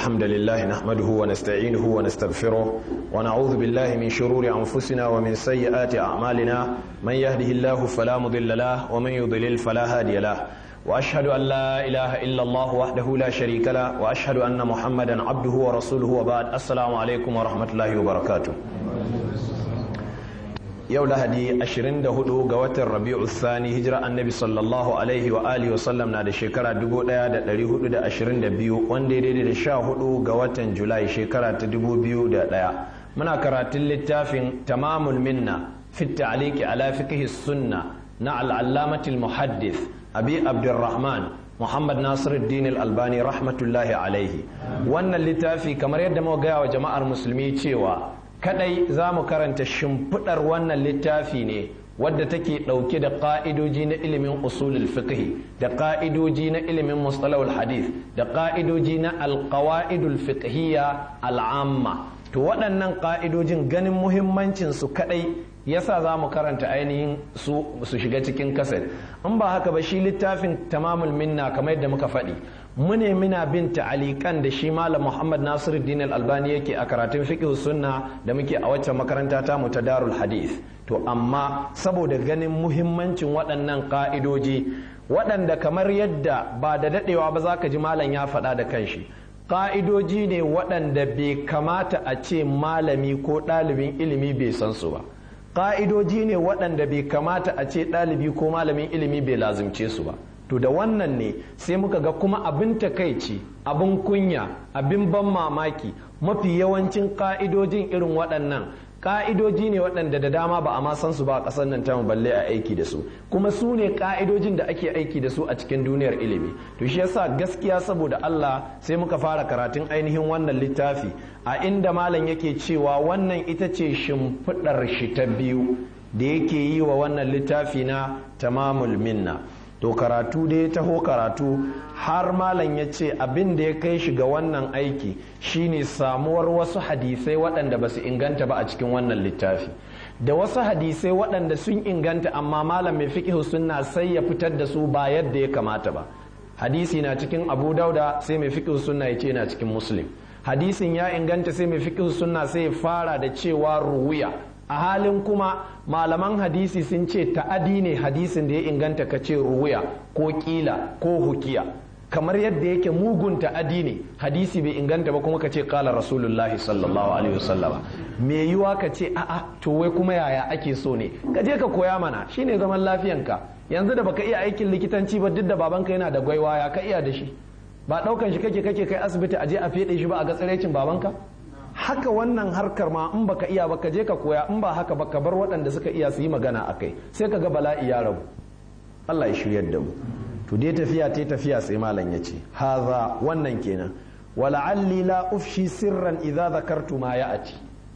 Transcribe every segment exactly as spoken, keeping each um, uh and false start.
الحمد لله نحمده ونستعينه ونستغفره ونعوذ بالله من شرور أنفسنا ومن سيئات أعمالنا من يهده الله فلا مضل له ومن يضلل فلا هادي له وأشهد أن لا إله إلا الله وحده لا شريك له وأشهد أن محمدا عبده ورسوله وبعد السلام عليكم ورحمة الله وبركاته. yau lahadi ashirin da hudu ga watan rabi'u thani hijira annabi sallallahu alaihi wa alihi wa sallam na da shekara dubu daya da dari hudu da ashirin da biyu wanda ya daidai da sha hudu ga watan julai shekara ta dubu biyu da daya. Muna karatun littafin tamamul minna fi ta'liqi ala fiqh sunna na al-allamati al-muhaddith abi abdurrahman muhammad nasiruddin al-albani rahmatullahi alaihi. Wannan littafi kamar yadda muka gaya wa jama'ar musulmi cewa kadai za mu karanta shimfiɗar wannan littafi ne wadda take ɗauke da ƙa'idoji na ilimin usulul fiqh da ƙa'idoji na ilimin mustalahul hadith da ƙa'idoji na alƙawa'idul fiqhiyya al'amma. To waɗannan ƙa'idojin ganin muhimmancin su kadai yasa za mu karanta ainihin su su shiga cikin kaset. In ba haka ba shi littafin tamamul minna kamar yadda muka faɗi mune muna bin ta'alikan da shi malam Muhammad Nasiruddin Al-Albani yake a karatun fiqh sunna da muke a waccan makaranta ta mu ta Darul Hadith. To amma saboda ganin muhimmancin waɗannan ka'idoji waɗanda kamar yadda ba da dadewa ba zaka ji malam ya faɗa da kanshi ka'idoji ne waɗanda bai kamata a ce malami ko ɗalibin ilimi bai san su ba. Ka'idoji ne waɗanda bai kamata a ce ɗalibi ko malamin ilimi bai lazimce su ba. To da wannan ne sai muka ga kuma abin takaici, abin kunya, abin ban mamaki mafi yawancin ka'idojin irin waɗannan ka'idoji ne waɗanda da dama ba a ma san su ba a ƙasar nan tamu balle a aiki da su, kuma su ne ka'idojin da ake aiki da su a cikin duniyar ilimi. To shi yasa gaskiya saboda Allah sai muka fara karatun ainihin wannan littafi a inda malam yake cewa wannan ita ce shimfiɗar shi ta biyu da yake yi wa wannan littafi na tamamul minna. To karatu dai taho karatu har malam ya ce abin da ya kai shi ga wannan aiki shine samuwar wasu hadisai waɗanda ba su inganta ba a cikin wannan littafi da wasu hadisai waɗanda sun inganta amma malam mai fiqh sunna sai ya fitar da su ba yadda ya kamata ba. Hadisi na cikin Abu Dauda sai mai fiqh sunna ya ce na cikin Muslim. Hadisin ya inganta sai mai fiqh sunna sai ya fara da cewa ruwiya, a halin kuma malaman hadisi sun ce ta'adi ne hadisin da ya inganta ka ce ruwiya ko kila ko hukiya, kamar yadda yake mugun ta'adi ne hadisi bai inganta ba kuma ka ce kala rasulullahi sallallahu alaihi wasallam. me yiwa ka ce a'a to wai kuma yaya ake so ne, ka je ka koya mana shine zaman lafiyanka. Yanzu da baka iya aikin likitanci ba duk da babanka yana da gwaiwa ya ka iya da shi, ba daukan shi kake kake kai asibiti a je a fede shi ba a ga tsirecin babanka. Haka wannan harkar ma in baka iya baka je ka koya, in ba haka baka bar waɗanda suka iya su yi magana a kai, sai ka ga bala'i ya rabu. Allah ya shiryar da mu. To dai tafiya ta tafiya sai malam ya ce haza wannan kenan wala'alli la ufshi sirran idza zakartu ma ya'ati.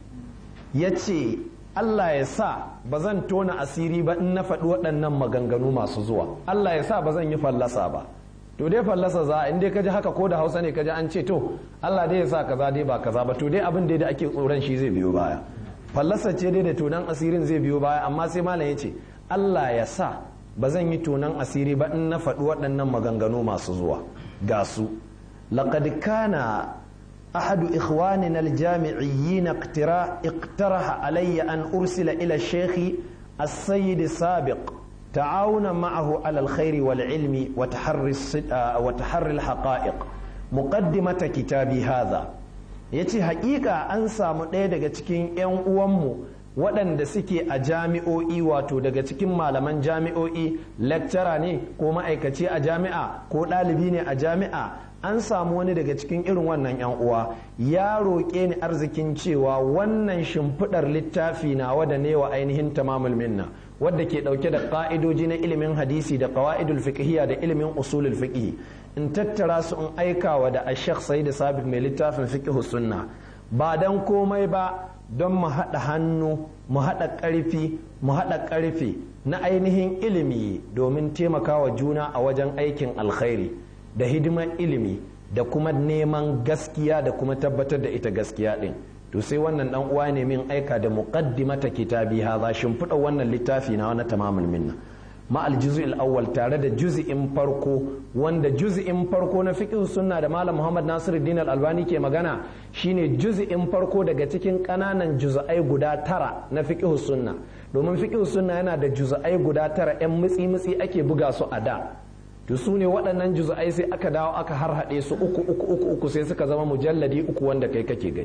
Yace Allah ya sa ba zan tona asiri ba in na faɗi waɗannan maganganu masu zuwa. Allah ya sa ba zan yi fallasa ba. To dai fallasa za in dai kaji haka ko da Hausa ne kaji an ce to Allah dai ya sa kaza dai ba kaza ba, to dai abin dai da ake tsoron shi zai biyo baya. Fallasa ce dai da tonan asirin zai biyo baya, amma sai malam ya ce Allah ya sa ba zan yi tonan asiri ba in na faɗi waɗannan maganganu masu zuwa. Ga su laqad kana ahadu ikhwanina aljami'iyyin iqtaraha alayya an ursila ila shaykh as-sayyid sabiq تعاونا معه على الخير والعلم وتحري وتحري الحقائق مقدمة كتابي هذا. yace haƙiƙa an samu ɗaya daga cikin 'yan uwanmu waɗanda suke a jami'o'i, wato daga cikin malaman jami'o'i, lecturer ne ko ma'aikaci a jami'a ko ɗalibi ne a jami'a, an samu wani daga cikin irin wannan 'yan uwa ya roƙe ni arzikin cewa wannan shimfiɗar littafi na wada ne wa ainihin tamamul minna wadda ke dauke da ka'idoji na ilimin hadisi da qawaidul fiqhiyya da ilimin usulul fiqh, in tattara su in aikawa da Sheikh Said Sabiq mai littafin fiqh sunna, ba dan komai ba don mu haɗa hannu mu haɗa ƙarfi mu haɗa ƙarfi na ainihin ilimi domin taimakawa juna a wajen aikin alkhairi da hidimar ilimi da kuma neman gaskiya da kuma tabbatar da ita gaskiya din. To sai wannan dan uwa ne min aika da muqaddimata kitabi hadha, shimfiɗa wannan littafi na wani tamamul minna. ma al-juz'il awwal tare da juz'in farko wanda juz'in farko na fiqh sunna da malam Muhammad Nasiruddin Al-Albani ke magana shine juz'in farko daga cikin kananan juz'ai guda tara na fiqh sunna domin fiqh sunna yana da juz'ai guda tara yan mutsi mutsi ake buga su a da to su ne waɗannan juz'ai sai aka dawo aka harhaɗe su uku uku uku uku sai suka zama mujalladi uku wanda kai kake gani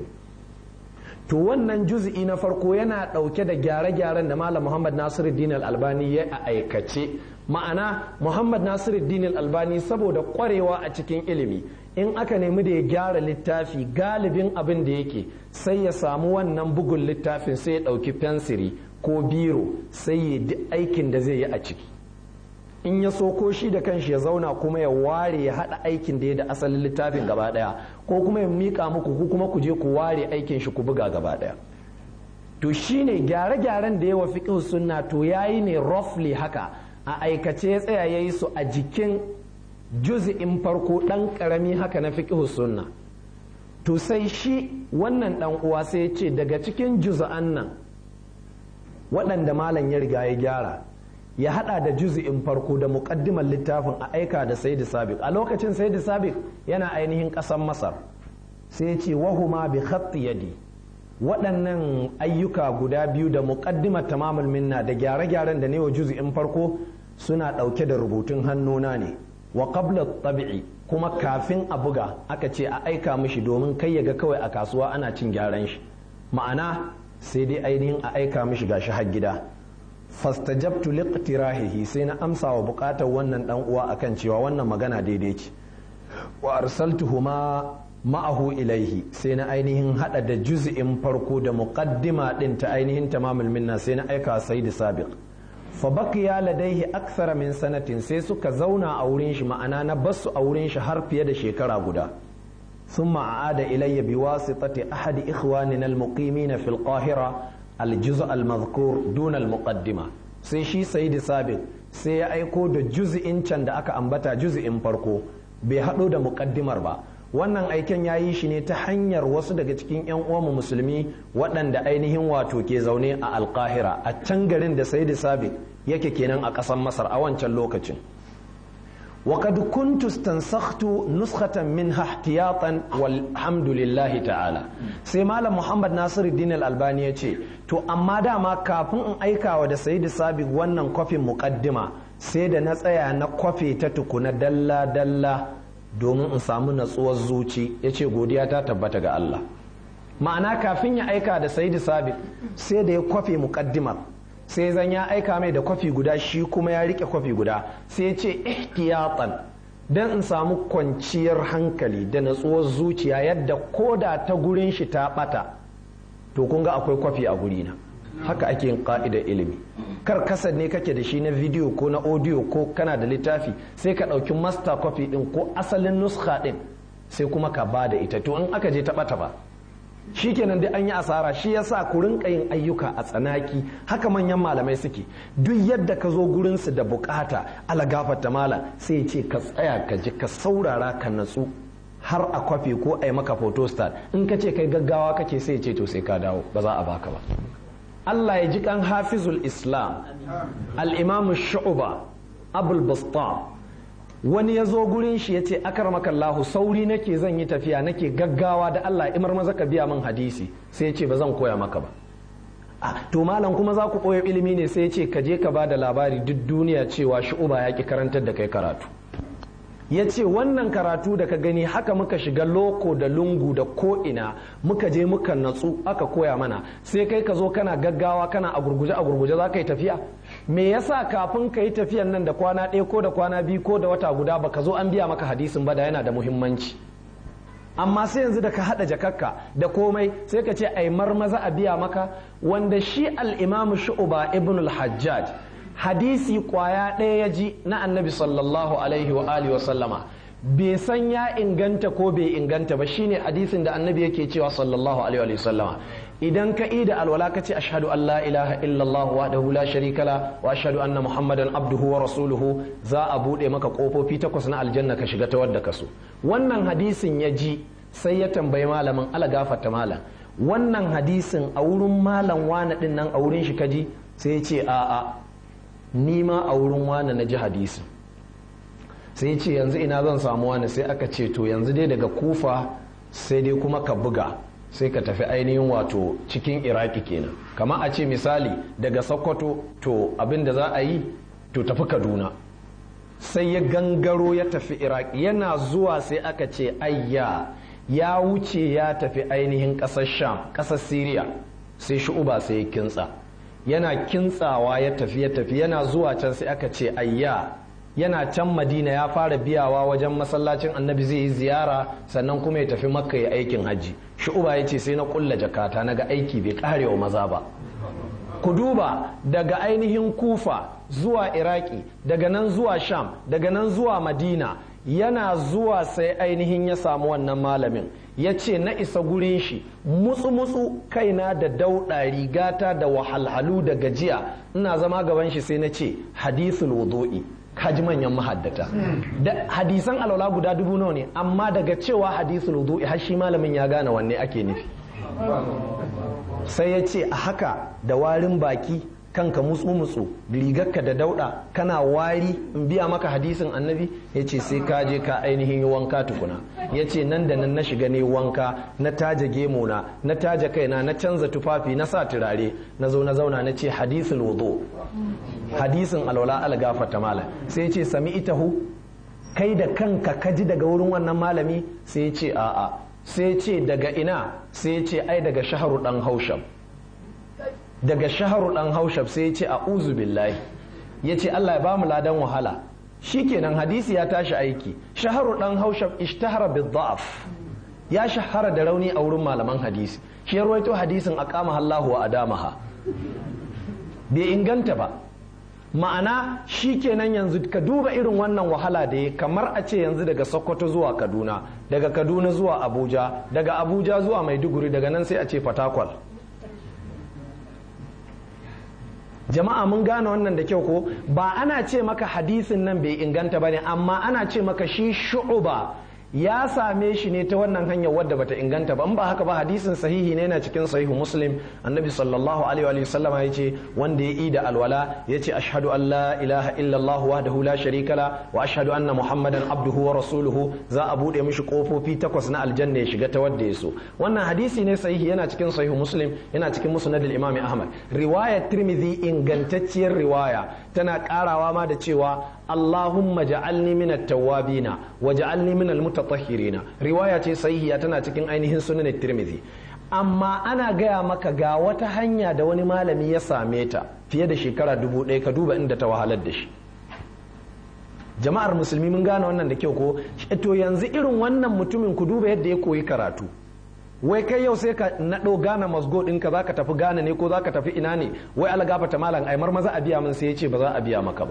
to wannan juz'i na farko yana ɗauke da gyare-gyaren da malam Muhammad Nasiruddin Al-Albani ya a aikace ma'ana Muhammad Nasiruddin Al-Albani saboda ƙwarewa a cikin ilimi in aka nemi da ya gyara littafi galibin abin da yake sai ya samu wannan bugun littafin sai ya ɗauki fensiri ko biro sai ya duk aikin da zai yi a ciki in ya so ko shi da kanshi ya zauna kuma ya ware ya haɗa aikin da ya da asalin littafin gaba ɗaya ko kuma ya miƙa muku ku kuma ku je ku ware aikin shi ku buga gaba ɗaya to shine gyare-gyaren da yawa fiqh sunna to yayi ne roughly haka a aikace ya tsaya yayi su a jikin juz'in farko dan karami haka na fiqh sunna to sai shi wannan dan uwa sai ya ce daga cikin juz'an nan waɗanda malam ya riga ya gyara ya hada da juz'in farko da muqaddimar littafin a aika da Sayyid Sabiq a lokacin Sayyid Sabiq yana ainihin ƙasar Masar sai ya ce wahuma bi khatti yadi waɗannan ayyuka guda biyu da muqaddimar tamamul minna da gyare-gyaren da ne wa juz'in farko suna ɗauke da rubutun hannuna ne wa qabla tabi'i kuma kafin a buga aka ce a aika mishi domin kai ya ga kawai a kasuwa ana cin gyaran shi ma'ana sai dai ainihin a aika mishi gashi har gida fastajabtu liqtirahihi sai na amsa wa bukatar wannan dan uwa akan cewa wannan magana daidai ce wa arsaltuhuma ma'ahu ilaihi sai na ainihin hada da juz'in farko da muqaddima din ta ainihin tamamul minna sai na aika sayyid sabiq fa baqiya ladaihi akthara min sanatin sai suka zauna a wurin shi ma'ana na basu a wurin shi har fiye da shekara guda ثم عاد إلي بواسطة أحد إخواننا المقيمين في القاهرة الجزء المذكور دون المقدمة sai shi sayyid sabiq sai ya aiko da juz'in can da aka ambata juz'in farko bai hado da muqaddimar ba wannan aiken ya yi shi ne ta hanyar wasu daga cikin yan uwanmu musulmi waɗanda ainihin wato ke zaune a alqahira a can garin da sayyid sabiq yake kenan a ƙasar masar a wancan lokacin وقد كنت استنسخت نسخة منها احتياطا والحمد لله تعالى sai malam Muhammad Nasiruddin Al-Albani ya ce to amma dama kafin in aikawa da Sayyid Sabiq wannan kwafin muqaddima sai da na tsaya na kwafe ta tukuna dalla dalla domin in samu natsuwar zuci yace godiya ta tabbata ga Allah ma'ana kafin ya aika da Sayyid Sabiq sai da ya kwafe muqaddimar sai zan ya aika mai da kwafi guda shi kuma ya rike kwafi guda sai ce ihtiyatan dan in samu kwanciyar hankali da natsuwar zuciya yadda koda ta gurin shi ta bata to kun ga akwai kwafi a gurina haka ake yin ka'idar ilimi kar kasar ne kake da shi na video ko na audio ko kana da littafi sai ka ɗauki master copy din ko asalin nuskha din sai kuma ka ba da ita to in aka je ta bata ba shikenan dai an yi asara shi yasa ku rinka yin ayyuka a tsanaki haka manyan malamai suke duk yadda ka zo gurin su da bukata ala gafarta mala sai ce ka tsaya ka ji ka saurara ka natsu har a kwafe ko a yi maka photostat in ka ce kai gaggawa kake sai ce to sai ka dawo ba za a baka ba Allah ya ji kan hafizul islam al-imam shu'ba abul basta wani ya zo gurin shi ya ce akarmakallahu sauri nake zan yi tafiya nake gaggawa da Allah imar maza ka biya min hadisi sai ya ce ba zan koya maka ba a to malam kuma za ku koya ilimi ne sai ya ce ka je ka ba da labari duk duniya cewa shu'uba ya ki karantar da kai karatu ya ce wannan karatu da ka gani haka muka shiga loko da lungu da ko'ina muka je muka natsu aka koya mana sai kai ka zo kana gaggawa kana a gurguje a gurguje za ka yi tafiya me yasa kafin ka yi tafiyan nan da kwana ɗaya ko da kwana biyu ko da wata guda baka zo an biya maka hadisin ba da yana da muhimmanci amma sai yanzu da ka haɗa jakakka da komai sai ka ce ai marmaza a biya maka wanda shi al-imamu shu'ba ibn al-hajjaj hadisi kwaya ɗaya ya ji na annabi sallallahu alaihi wa alihi wa sallama bai san ya inganta ko bai inganta ba shine hadisin da annabi yake cewa sallallahu alaihi wa sallama idan ka ida alwala ka ce ashhadu an la ilaha illallah wahdahu la sharika la wa ashhadu anna muhammadan abduhu wa rasuluhu za a bude maka kofofi takwas na aljanna ka shiga ta wadda ka so wannan hadisin ya ji sai ya tambayi malamin ala gafarta malam wannan hadisin a wurin malam wani din nan a wurin shi kaji sai ya ce a'a ni ma a wurin wani na ji hadisi. Sai ce yanzu ina zan samu wani, sai aka ce to yanzu dai daga Kufa sai dai kuma ka buga sai ka tafi ainihin wato cikin Iraki kenan. Kama a ce misali daga Sokoto to abin da za a yi to tafi Kaduna. Sai ya gangaro ya tafi Iraki, yana zuwa sai aka ce ayya ya wuce ya tafi ainihin ƙasar Sham, ƙasar Siriya. Sai Shu'uba sai ya kintsa, yana kintsawa ya tafi ya tafi yana zuwa can sai aka ce ayya yana can Madina ya fara biyawa wajen masallacin Annabi zai yi ziyara sannan kuma ya tafi Makka ya aikin hajji. Shu'uba ya ce sai na kulla jakata naga aiki bai karewa maza ba. Ku duba daga ainihin Kufa zuwa Iraki, daga nan zuwa Sham, daga nan zuwa Madina, yana zuwa sai ainihin ya samu wannan malamin. Ya ce na isa gurin shi mutsu-mutsu kaina da dauɗa rigata da wahalhalu da gajiya, ina zama gaban shi sai na ce hadisul wudu'i, kaji manyan mahaddata. Da hadisan alwala guda dubu nawa ne, amma daga cewa hadisul wudu'i har shi malamin ya gane wanne ake nufi. Sai ya ce a haka da warin baki, kanka mutsu-mutsu, rigarka da dauda, kana wari in biya maka hadisin Annabi? Ya ce sai ka je ka ainihin yi wanka tukuna. Ya ce nan da nan na shiga ne wanka, na taje gemona, na taje kaina, na canza tufafi, na sa turare, na zo na zauna na ce hadisul wudu, hadisin alwala algafata mala. Sai ya ce sami itahu, kai da kanka kaji daga wurin wannan malami? Sai ya ce a'a. Sai ya ce daga ina? Sai ya ce ai daga Shaharu dan Haushab. Daga Shaharu dan Haushab. Sai ya ce a'udhu billahi. Ya ce Allah ya bamu ladan wahala. Shikenan hadisi ya tashi aiki. Shaharu dan Haushab ishtahara bid-da'af, ya shahara da rauni a wurin malaman hadisi. Shi ya rawaito hadisin aqamaha Allahu wa adamaha, bai inganta ba. Ma'ana shikenan yanzu ka duba irin wannan wahala da ya, kamar a ce yanzu daga Sokoto zuwa Kaduna, daga Kaduna zuwa Abuja, daga Abuja zuwa Maiduguri, daga nan sai a ce Fatakwal. Jama'a mun gane wannan da kyau ko? Ba ana ce maka hadisin nan bai inganta bane, amma ana ce maka shi Shu'uba ya same shi ne ta wannan hanyar wadda bata inganta ba. In ba haka ba hadisin sahihi ne, yana cikin sahihu Muslim. Annabi sallallahu alaihi wa sallam ya ce wanda ya yi da alwala ya ce ashhadu an la ilaha illallah wahdahu la sharika la wa ashhadu anna muhammadan abduhu wa rasuluhu, za a bude mishi kofofi takwas na aljanna ya shiga ta wadda ya so. Wannan hadisi ne sahihi, yana cikin sahihu Muslim, yana cikin musnad al-Imam Ahmad. Riwayar Tirmidhi ingantacciyar riwaya tana karawa ma da cewa Allahumma ja'alni min at-tawwabina wa ja'alni min al-mutatahhirina. Riwaya ce sahihiya, tana cikin ainihin sunan Tirmidhi. Amma ana gaya maka ga wata hanya da wani malami ya same ta fiye da shekara dubu ɗaya, ka duba inda ta wahalar da shi. Jama'ar musulmi mun gane wannan da kyau ko? To yanzu irin wannan mutumin ku duba yadda ya koyi karatu. Wai kai yau sai ka naɗo gane masgo ɗinka, za ka tafi gane ne ko za ka tafi ina ne? Wai algafata malam aimar maza a biya min, sai ya ce ba za a biya maka ba.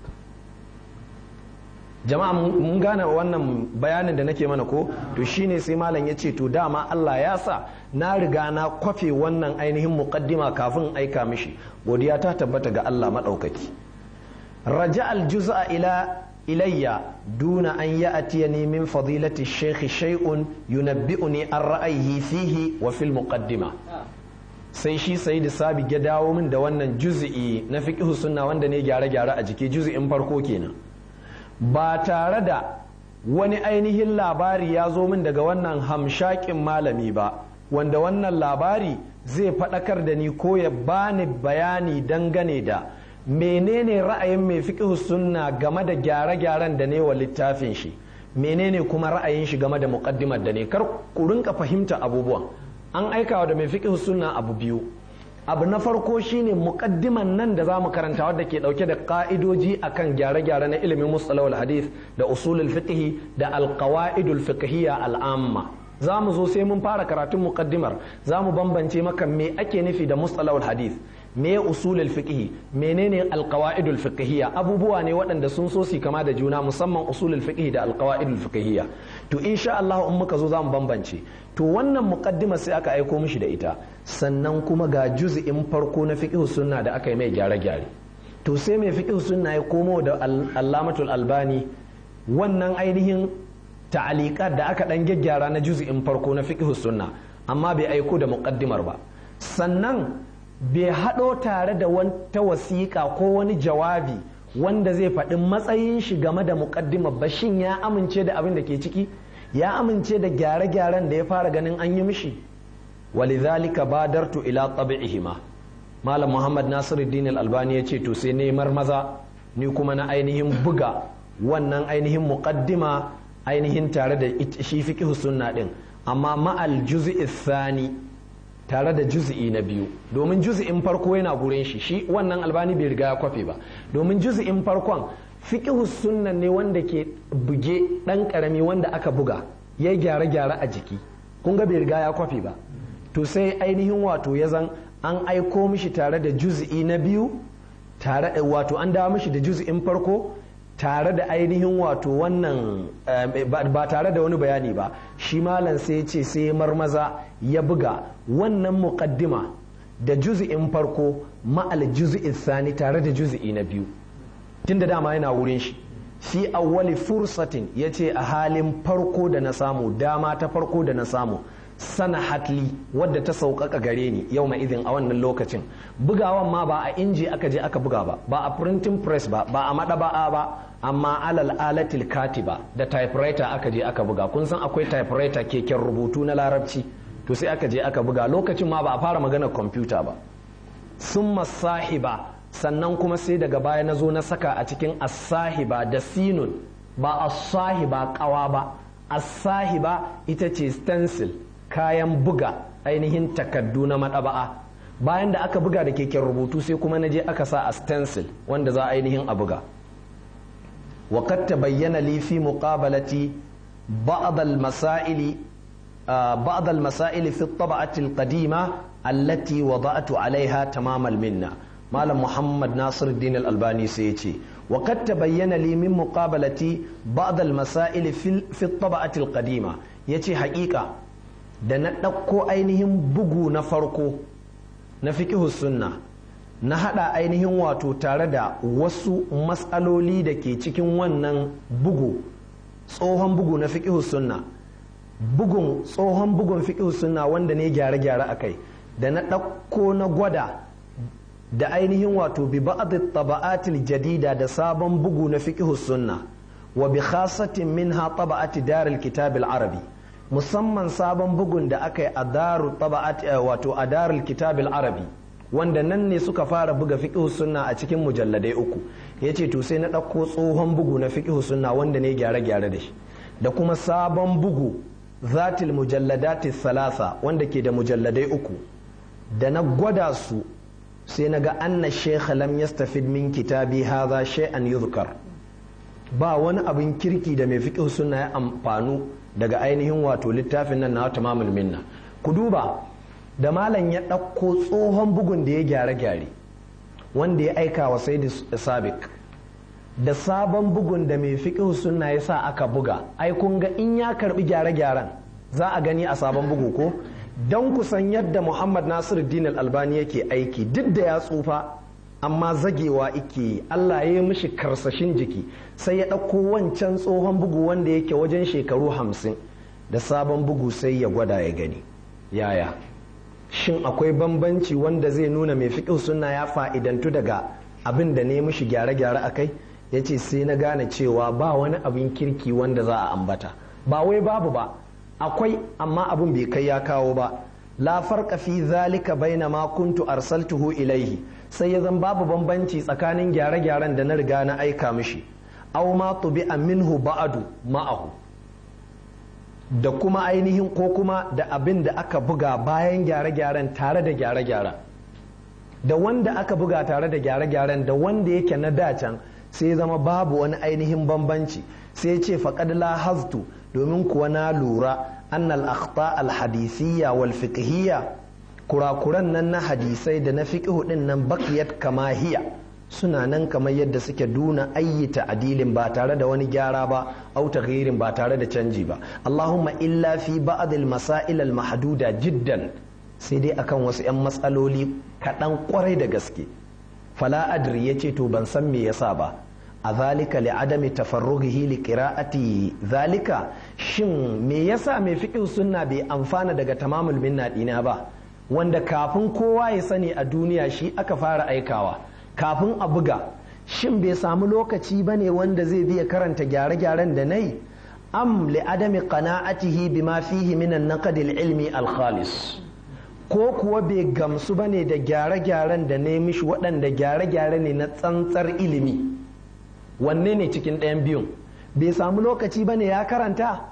Jama'a mun gane wannan bayanin da nake mana ko? To shine sai malam ya ce to dama Allah ya sa na riga na kwafe wannan ainihin muqaddima kafin aika mishi. Godiya ta tabbata ga Allah madaukaki. Raja al-juz'a ila ilayya duna an ya'tiyani min fadilati shaykh shay'un yunabbi'uni an ra'ayihi fihi wa fil muqaddima. Sai shi Sayyid Sabi ya dawo min da wannan juz'i na fiqh sunna wanda ne gyare-gyare a jiki, juz'in farko kenan. Ba tare da wani ainihin labari ya zo min daga wannan hamshakin malami ba, wanda wannan labari zai faɗakar da ni ko ya bani bayani dangane da menene ra'ayin mai fiqh sunna game da gyare-gyaren da ne wa littafin shi, menene kuma ra'ayin shi game da muqaddimar da ne. Kar ku rinka fahimta abubuwan. An aikawa da mai fiqh sunna abu biyu. Abu na farko shine muqaddiman nan da zamu karanta wadda ke dauke da ka'idoji akan gyare-gyare na ilimin mustalahul hadith da usulul fiqh da alqawaidul fiqhiyya al'amma. Zamu zo sai mun fara karatun muqaddimar, zamu bambance maka me ake nufi da mustalahul hadith, me usulul fiqh, menene alqawaidul fiqhiyya. Abubuwa ne waɗanda sun so su kama da juna, musamman usulul fiqh da alqawaidul fiqhiyya. To insha Allah in muka zo zamu bambance. To wannan muqaddima sai aka aiko mishi da ita, sannan kuma ga juz'in farko na fiqh sunna da aka yi mai gyare-gyare. To sai mai fiqh sunna ya komo da Allamatul Albani wannan ainihin ta'aliqat da aka dan gyaggyara na juz'in farko na fiqh sunna, amma bai aiko da muqaddimar ba. Sannan bai haɗo tare da wata wasiƙa ko wani jawabi wanda zai faɗi matsayin shi game da muƙaddimar ba, shin ya amince da abin da ke ciki, ya amince da gyare-gyaren da ya fara ganin an yi mishi. walidhalika badartu ila tabi'ihima. malam muhammad nasiruddin al-albani ya ce to sai nemar maza ni kuma na ainihin buga wannan ainihin muqaddima ainihin tare da shi fiqh sunna din, amma ma'al juz'i thani, tare da juz'i na biyu, domin juz'in farko yana gurin shi shi wannan albani bai riga ya kwafe ba, domin juz'in farkon fiqh sunna ne wanda ke buge dan karami wanda aka buga ya gyare-gyare a jiki, kun ga bai riga ya kwafe ba. To sai ainihin wato ya zan an aiko mishi tare da juz'i na biyu, tare wato an dawo mishi da juz'in farko tare da ainihin wato wannan ba tare da wani bayani ba. Shi malam sai ya ce sai marmaza ya buga wannan muqaddima da juz'in farko ma'al juz'i sani tare da juz'i na biyu, tunda dama yana wurin shi. fi awwali fursatin yace a halin farko da na samu, dama ta farko da na samu, sana hatli wadda ta sauƙaƙa gare ni yau mai izin a wannan lokacin. Bugawan ma ba a inji aka je aka buga ba, ba a printing press ba, ba a maɗaba'a ba, amma alal alatil katiba da typewriter aka je aka buga. Kun san akwai typewriter keken rubutu na larabci, to sai aka je aka buga. Lokacin ma ba a fara magana kwamfuta ba. Summa sahiba, sannan kuma sai daga baya na zo na saka a cikin as-sahiba da sinun, ba as-sahiba kawa ba, as-sahiba ita ce stencil, kayan buga ainihin takaddu na maɗaba'a. Bayan da aka buga da keken rubutu sai kuma na je aka sa a stencil wanda za ainihin a buga. wa qad tabayyana li fi muqabalati ba'd al-masail ba'd al-masail fi at-tab'ati al-qadima allati wada'tu 'alayha tamam al-minna. Malam Muhammad Nasiruddin al-Albani sai ya ce wa qad tabayyana li min muqabalati ba'd al-masail fi at-tab'ati al-qadima, yace haƙiƙa da na ɗauko ainihin bugu na farko na fiqhus sunna na haɗa ainihin wato tare da wasu matsaloli da ke cikin wannan bugu, tsohon bugu na fiqhus sunna, bugun tsohon bugun fiqhus sunna wanda ne gyare-gyare a kai, da na ɗauko na gwada da ainihin wato bi ba'd at-taba'atil jadida da sabon bugu na fiqhus sunna, wa bi khasatin minha taba'ati daril kitab al-arabi, musamman sabon bugun da aka yi a daru taba'at wato a darul kitabil arabi, wanda nan ne suka fara buga fiqh sunna a cikin mujalladai uku. Yace to sai na ɗauko tsohon bugu na fiqh sunna wanda ne gyare-gyare da shi, da kuma sabon bugu zatil mujalladati salasa wanda ke da mujalladai uku, da na gwada su sai na ga anna shaykh lam yastafid min kitabi hadha shay'an yuzkar. Ba wani abin kirki da mai fiqh sunna ya amfanu daga ainihin wato littafin nan na tamamul minna. Ku duba da malam ya ɗauko tsohon bugun da ya gyare-gyare wanda ya aika wa sayyid sabiq da sabon bugun da mai fiqh sunna ya sa aka buga, ai kun ga in ya karbi gyare-gyaren za a gani a sabon bugu ko. don kusan yadda Muhammad Nasiruddin al-Albani yake aiki, duk da ya tsufa amma zagewa ike, Allah ya yi mishi karsashin jiki, sai ya ɗauko wancan tsohon bugu wanda yake wajen shekaru hamsin da sabon bugu sai ya gwada ya gani yaya shin akwai bambanci wanda zai nuna mai fiqh sunna ya fa'idantu daga abin da ne mishi gyare-gyare akai. Yace sai na gane cewa ba wani abin kirki wanda za a ambata, ba wai babu ba, akwai, amma abin bai kai ya kawo ba. La farqa fi zalika baina ma kuntu arsaltuhu ilaihi, sai ya zan babu bambanci tsakanin gyare-gyaren da na riga na aika mishi, aw ma tubi'a minhu ba'du ma'ahu, da kuma ainihin ko kuma da abin da aka buga bayan gyare-gyaren tare da gyare-gyaren, da wanda aka buga tare da gyare-gyaren da wanda yake na dacan, sai zama babu wani ainihin bambanci. Sai ce faqad la haztu, domin kuwa na lura annal akhta al hadisiyya wal fiqhiyya, kurakuran nan na hadisai da na fiqhu din nan baqiyat kama hiya, suna nan kamar yadda suke duna ayyita adilin ba tare da wani gyara ba, au taghyirin ba tare da canji ba. Allahumma illa fi ba'd al masail al mahduda jiddan, sai dai akan wasu 'yan matsaloli kaɗan kwarai da gaske. Fala adri yace to ban san me yasa ba, a zalika li adami tafarrughihi li qira'ati zalika, shin me yasa mai fiqh sunna bai amfana daga tamamul minna dina ba, wanda kafin kowa ya sani a duniya shi aka fara aikawa kafin a buga, shin bai samu lokaci ba ne wanda zai biya karanta gyare-gyaren da na yi? am li adami qana'atihi bima fihi min an-naqd al-ilmi al-khalis, ko kuwa bai gamsu ba ne da gyare-gyaren da na mishi waɗanda gyare-gyare ne na tsantsar ilimi? Wanne ne cikin ɗayan biyun? Bai samu lokaci ba ne ya karanta,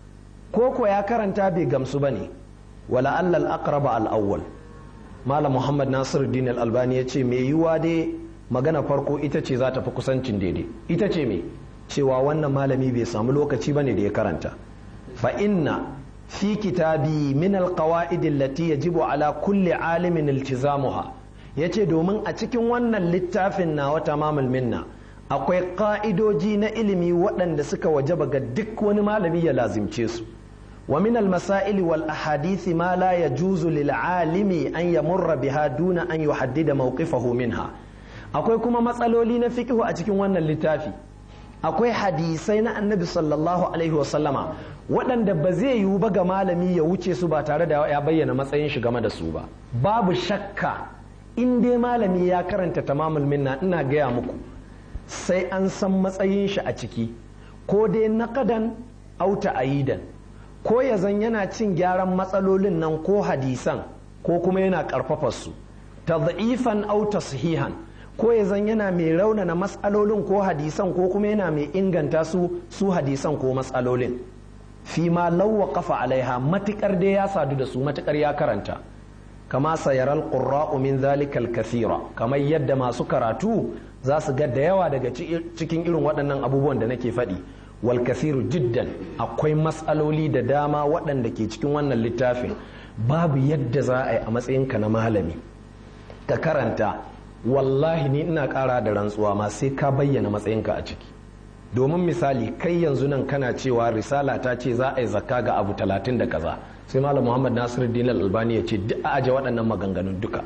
ko ko ya karanta bai gamsu ba ne? wala allal aqraba al-awwal. Malam Muhammad Nasiruddin Al-Albani ya ce mai yiwuwa dai magana farko ita ce za ta fi kusancin daidai. Ita ce me? Cewa wannan malami bai samu lokaci bane da ya karanta. Fa inna fi kitabi min al-qawaid allati yajibu ala kulli alimin iltizamuha. Yace domin a cikin wannan littafin na wata tamamul minna akwai ka'idoji na ilimi waɗanda suka wajaba ga duk wani malami ya lazimce su. wa min al-masail wal ahadith ma la yajuzu lil alimi an yamurra biha duna an yuhaddida mawqifahu minha. Akwai kuma matsaloli na fiqhu a cikin wannan littafi. Akwai hadisai na annabi sallallahu alaihi wasallama waɗanda ba zai yiwu ba ga malami ya wuce su ba tare da ya bayyana matsayin shi game da su ba. Babu shakka in dai malami ya karanta tamamul minna, ina gaya muku sai an san matsayin shi a ciki, ko dai naqadan au ta'ayidan, ko ya zan yana cin gyaran matsalolin nan ko hadisan, ko kuma yana karfafa su tadhifan au tashihan, ko ya zan yana mai raunana matsalolin ko hadisan, ko kuma yana mai inganta su su hadisan ko matsalolin. fi ma lawa kafa alaiha, matukar dai ya sadu da su, matukar ya karanta. kama sayaral qurra'u min zalikal kathira, kamar yadda masu karatu za su ga da yawa daga cikin irin waɗannan abubuwan da nake faɗi. wal kathiru jiddan, akwai matsaloli da dama waɗanda ke cikin wannan littafin babu yadda za a yi a matsayinka na malami ka karanta. Wallahi ni ina ƙara da rantsuwa ma sai ka bayyana matsayinka a ciki. Domin misali, kai yanzu nan kana cewa risala ta ce za a yi zakka ga abu talatin da kaza, sai malam Muhammad Nasiruddin Al-Albani ya ce duk a aje waɗannan maganganun duka.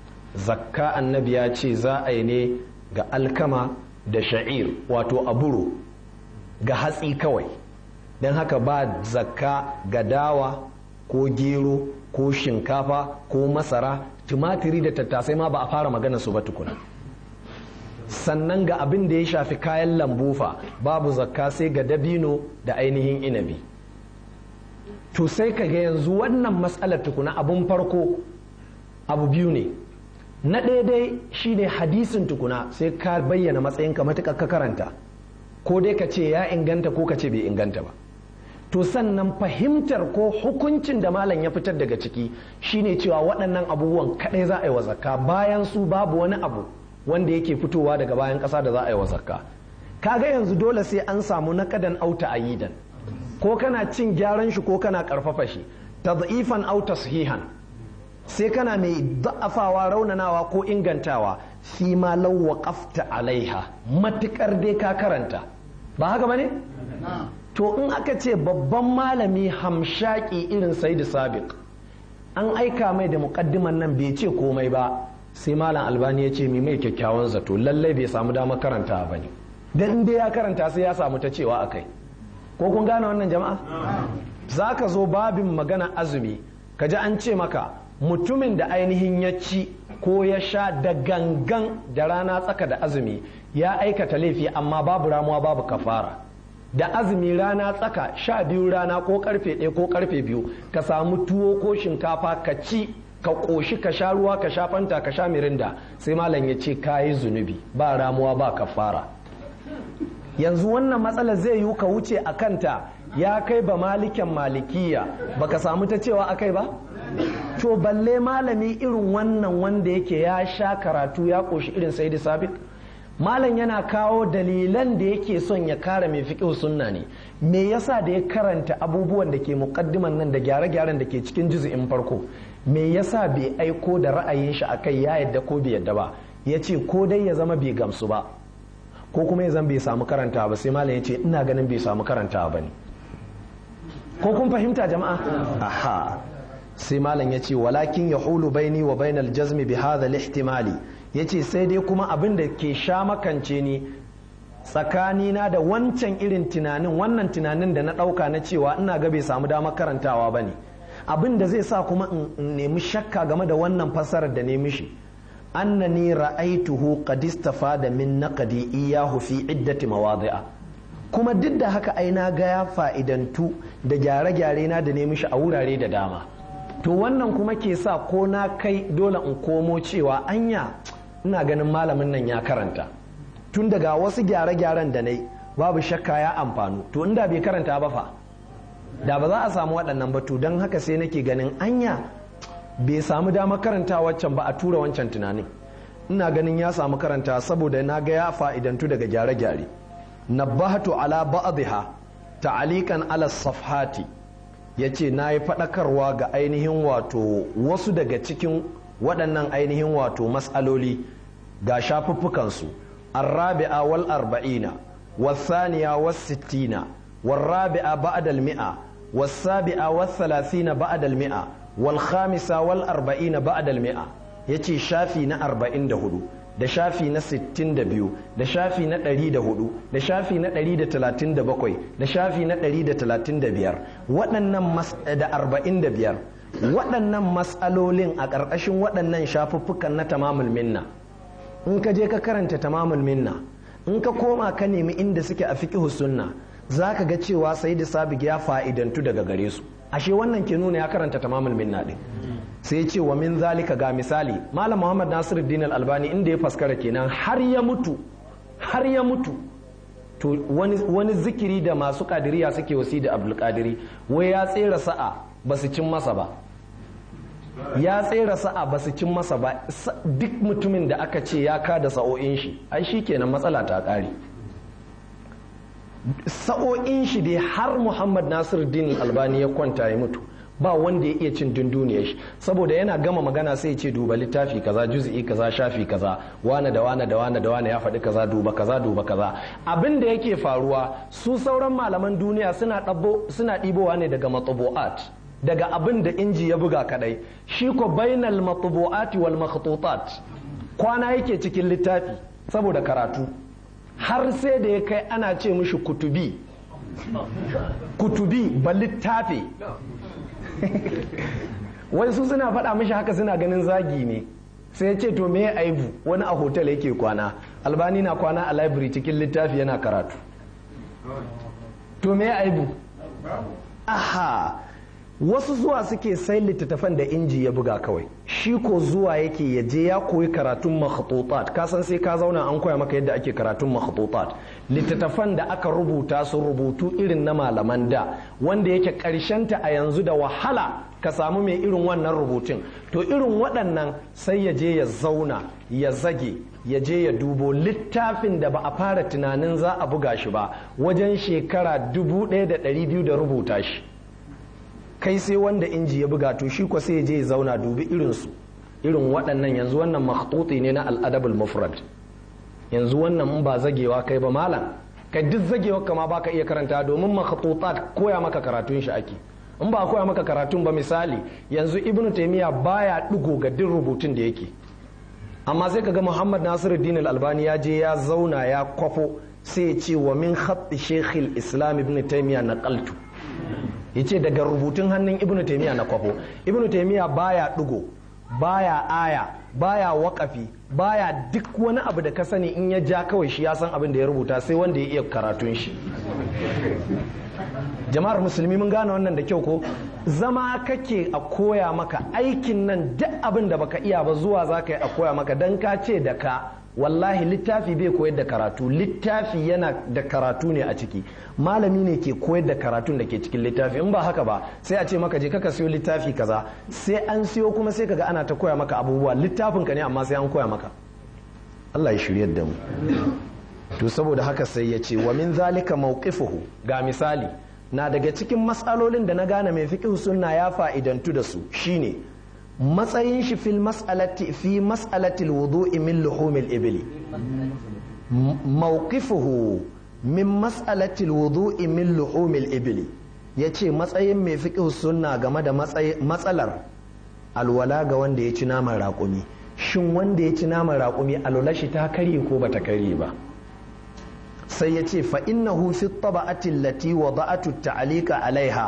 Zakka annabi ya ce za a yi ne ga alkama da sha'ir, wato aburo, ga hatsi kawai. Don haka ba zakka ga dawa ko gero ko shinkafa ko masara, tumatiri da tattasai ma ba a fara magana su ba tukuna. Sannan ga abin da ya shafi kayan lambu fa babu zakka sai ga dabino da ainihin inabi. To sai ka ga yanzu wannan matsalar tukuna, abun farko abu biyu ne. Na daidai shine hadisin tukuna sai ka bayyana matsayinka matuƙar ka karanta, ko dai ka ce ya inganta ko ka ce bai inganta ba. To sannan fahimtar ko hukuncin da malam ya fitar daga ciki shine cewa waɗannan abubuwan kaɗai za a yi wa zakka, bayan su babu wani abu wanda yake fitowa daga bayan ƙasa da za a yi wa zakka. Kaga yanzu dole sai an samu naqadan au ta'ayidan, ko kana cin gyaran shi ko kana karfafa shi, tadhifan au tashihan, sai kana mai da'afawa, raunanawa ko ingantawa. fi ma law waqafta alaiha, matukar dai ka karanta. Ba haka bane? To in aka ce babban malami hamshaki irin Sayyid Sabiq an aika mai da muqaddiman nan bai ce komai ba, sai malam Albani ya ce mi mai kyakkyawan zato, lallai bai samu damar karanta ba ne. Dan in dai ya karanta sai ya samu ta cewa akai. Ko kun gane wannan jama'a? Za ka zo babin magana azumi, ka ji an ce maka mutumin da ainihin ya ci ko ya sha da gangan da rana tsaka da azumi ya aikata laifi, amma babu ramuwa babu kafara. Da azumi rana tsaka sha biyu rana ko karfe ɗaya ko karfe biyu ka samu tuwo ko shinkafa ka ci ka ƙoshi ka sha ruwa ka sha fanta ka sha mirinda, sai malam ya ce ka yi zunubi, ba ramuwa ba kafara. Yanzu wannan matsala zai yiwu ka wuce a kanta ya kai ba malikin malikiya baka samu ta cewa akai ba? To balle malami irin wannan wanda yake ya sha karatu ya ƙoshi irin Sayyid Sabiq. Malam yana kawo dalilan da yake son ya kare mai fiqh sunna ne. Me yasa da ya karanta abubuwan da ke muqaddiman nan da gyare-gyaren da ke cikin juz'in farko, me yasa bai aiko da ra'ayin shi akai ya yadda ko bai yadda ba? Yace ko dai ya zama bai gamsu ba, ko kuma ya zama bai samu karanta ba. Sai malam yace ina ganin bai samu karanta ba ne. Ko kun fahimta jama'a? Aha. Sai malam yace walakin yahulu baini wa bainal jazmi bi hadha al-ihtimali. Ya ce sai dai kuma abin da ke sha makance ni tsakanina da wancan irin tunanin, wannan tunanin da na ɗauka na cewa ina ga bai samu damar karantawa ba ne, abin da zai sa kuma in nemi shakka game da wannan fassarar da nemi shi annani ra'aituhu qad istafada min naqdi iyahu fi iddati mawadi'a kuma duk da haka ai na ga ya fa'idantu da gyare-gyare na da nemi shi a wurare da dama to wannan kuma ke sa ko na kai dole in komo cewa anya ina ganin malamin nan ya karanta tun daga wasu gyare-gyaren da nayi babu shakka ya amfanu to inda bai karanta ba fa da ba za a samu waɗannan batu don haka sai nake ganin anya bai samu dama karanta waccan ba a tura wancan tunanin ina ganin ya samu karanta saboda na ga ya fa'idantu daga gyare-gyare nabbahatu ala ba'dha ta'alikan ala safhati yace nayi fadakarwa ga ainihin wato wasu daga cikin waɗannan ainihin wato mas'aloli ga shafuffukan su arrabi'a wal arba'ina والثانية والستين والرابعة بعد المئة والسابعة والثلاثين بعد المئة والخامسة والأربعين بعد المئة يتي شافي نا أربعين دهدو da shafi na sittin da biyu da shafi na ɗari da hudu da shafi na ɗari da talatin da bakwai da shafi na ɗari da talatin da biyar waɗannan da arba'in da biyar waɗannan mas'alolin a ƙarƙashin waɗannan shafuffukan na tamamul minna in ka je ka karanta tamamul minna in ka koma ka nemi inda suke a fiqh sunna zaka ga cewa sayyid sabiq ya fa'idantu daga gare su ashe wannan ke nuna ya karanta tamamul minna din sai ce wa min zalika ga misali malam muhammad nasiruddin al-albani inda ya faskara kenan har ya mutu har ya mutu to wani wani zikiri da masu kadiriya suke wasi da abdul qadiri wai ya tsera sa'a basu cin masa ba ya tsera sa'a ba su cin masa ba duk mutumin da aka ce ya kada sa'o'in shi ai shi kenan matsala ta ƙare sa'o'in shi dai har muhammad nasiruddin albani ya kwanta ya mutu ba wanda ya iya cin dunduniyar shi saboda yana gama magana sai ya ce duba littafi kaza juz'i kaza shafi kaza wane da wane da wane da wane ya faɗi kaza duba kaza duba kaza abin da yake faruwa su sauran malaman duniya suna ɗabo suna ɗibowa ne daga matbu'at daga abin da inji ya buga kadai shi ko bainal matbu'ati wal makhtutat kwana yake cikin littafi saboda karatu har sai da ya kai ana ce mishi kutubi kutubi ba littafi wai su suna faɗa mishi haka suna ganin zagi ne sai ya ce to me ya aibu wani a hotel yake kwana albani na kwana a library cikin littafi yana karatu to me ya aibu aha wasu zuwa suke sai littattafan da inji ya buga kawai shi ko zuwa yake ya je ya koyi karatun makhtutat ka san sai ka zauna an koya maka yadda ake karatun makhtutat littattafan da aka rubuta su rubutu irin na malaman da wanda yake ta a yanzu da wahala ka samu mai irin wannan rubutun to irin waɗannan sai ya je ya zauna ya zage ya je ya dubo littafin da ba a fara tunanin za a buga shi ba wajen shekara dubu ɗaya da ɗari biyu da rubuta shi kai sai wanda inji ya buga to shi ko sai ya je ya zauna dubi irinsu irin waɗannan yanzu wannan makhtuti ne na al'adabul mufrad yanzu wannan in ba zagewa kai ba malam kai duk zagewa kama baka iya karanta domin makhtutat koya maka karatun shi ake in ba koya maka karatun ba misali yanzu ibnu taymiya baya digo ga duk rubutun da yake amma sai kaga muhammad nasiruddin al-albani ya je ya zauna ya kwafo sai ya ce wa min khatt shaykh al-islam ibnu taymiya naqaltu yace daga rubutun hannun ibnu taymiya na kwafo ibnu taymiya baya digo baya aya baya waƙafi baya duk wani abu da ka sani in ya ja kawai shi ya san abin da ya rubuta sai wanda ya iya karatun shi jama'ar musulmi mun gane wannan da kyau ko zama kake a koya maka aikin nan duk abin da baka iya ba zuwa za ka yi a koya maka dan ka ce da ka wallahi littafi bai koyar da karatu littafi yana da karatu ne a ciki malami ne ke koyar da karatun da ke cikin littafi in ba haka ba sai a ce maka je kaka siyo littafi kaza sai an siyo kuma sai kaga ana ta koya maka abubuwa littafin ka ne amma sai an koya maka Allah ya shiryar da mu to saboda haka sai ya ce wa min zalika mawqifuhu ga misali na daga cikin matsalolin da na gane mai fiqh sunna ya fa'idantu da su shine matsayin shi fil mas'alati fi mas'alati alwudu'i min luhumil ibli mawqifuhu min mas'alati alwudu'i min luhumil ibli yace matsayin mai fiqh sunna game da matsalar alwala ga wanda ya ci naman raƙumi shin wanda ya ci naman raƙumi alwala shi ta karye ko bata karye ba sai yace fa innahu fi taba'ati allati wada'atu ta'alika alaiha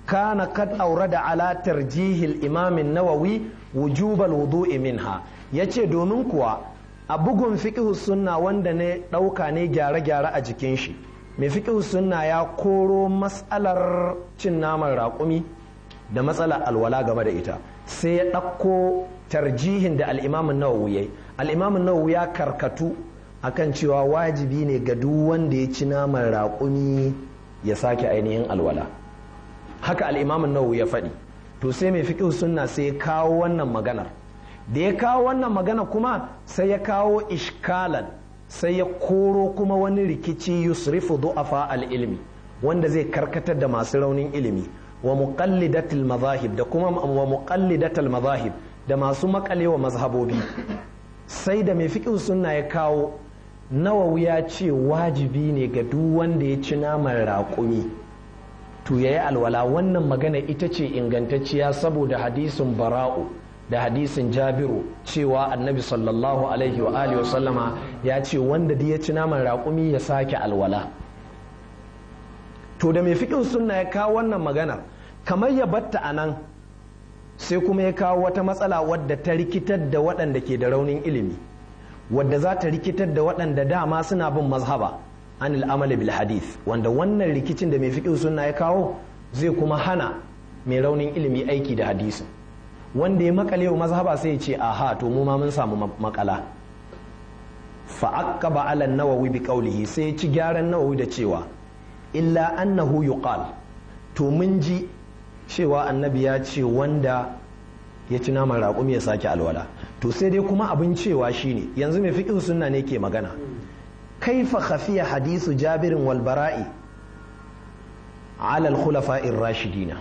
kana kad aurada ala tarjihil imam an-nawawi wujubal wudu'i minha yace domin kuwa a bugun fiqh sunna wanda ne dauka ne gyare-gyare a jikin shi mai fiqh sunna ya koro mas'alar cin naman raƙumi da matsalar alwala game da ita sai ya ɗauko tarjihin da al-imam an-nawawi yayi al-imam an-nawawi ya karkatu akan cewa wajibi ne ga duk wanda ya ci naman raƙumi ya sake ainihin alwala haka al'imamun nawawi ya faɗi to sai mai fiqh sunna sai ya kawo wannan maganar da ya kawo wannan magana kuma sai ya kawo ishkalan sai ya koro kuma wani rikici yusrifu du'afa al-ilmi wanda zai karkatar da masu raunin ilimi wa muqallidatil mazahib da kuma wa muqallidatal mazahib da masu makalewa mazhabobi sai da mai fiqh sunna ya kawo nawawi ya ce wajibi ne ga duk wanda ya ci naman raƙumi to yayi alwala wannan magana ita ce ingantacciya saboda hadisin bara'u da hadisin jabiru cewa annabi sallallahu alaihi wa alihi wa sallama ya ce wanda da ya ci naman raƙumi ya sake alwala to da mai fiqh sunna ya kawo wannan magana kamar ya batta anan sai kuma ya kawo wata matsala wadda ta rikitar da waɗanda ke da raunin ilimi wadda za ta rikitar da waɗanda dama suna bin mazhaba an al'amali bil hadith wanda wannan rikicin da mai fiqh sunna ya kawo zai kuma hana mai raunin ilimi aiki da hadisin wanda ya makale wa mazhaba sai ya ce aha to mu ma mun samu makala fa aqaba ala an-nawawi bi qawlihi sai ya ci gyaran nawawi da cewa illa annahu yuqal to mun ji cewa annabi ya ce wanda ya ci naman raƙumi ya sake alwala to sai dai kuma abin cewa shine yanzu mai fiqh sunna ne ke magana kaifa khafiya hadisu jabirin wal bara'i ala al khulafa'ir rashidina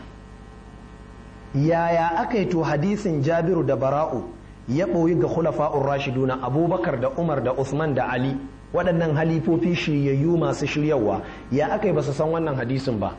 yaya akai to hadisin jabiru da bara'u ya boyi ga khulafa'ur rashiduna abubakar da umar da usman da ali waɗannan halifofi shiryayyu masu shiryawa ya akai ba su san wannan hadisin ba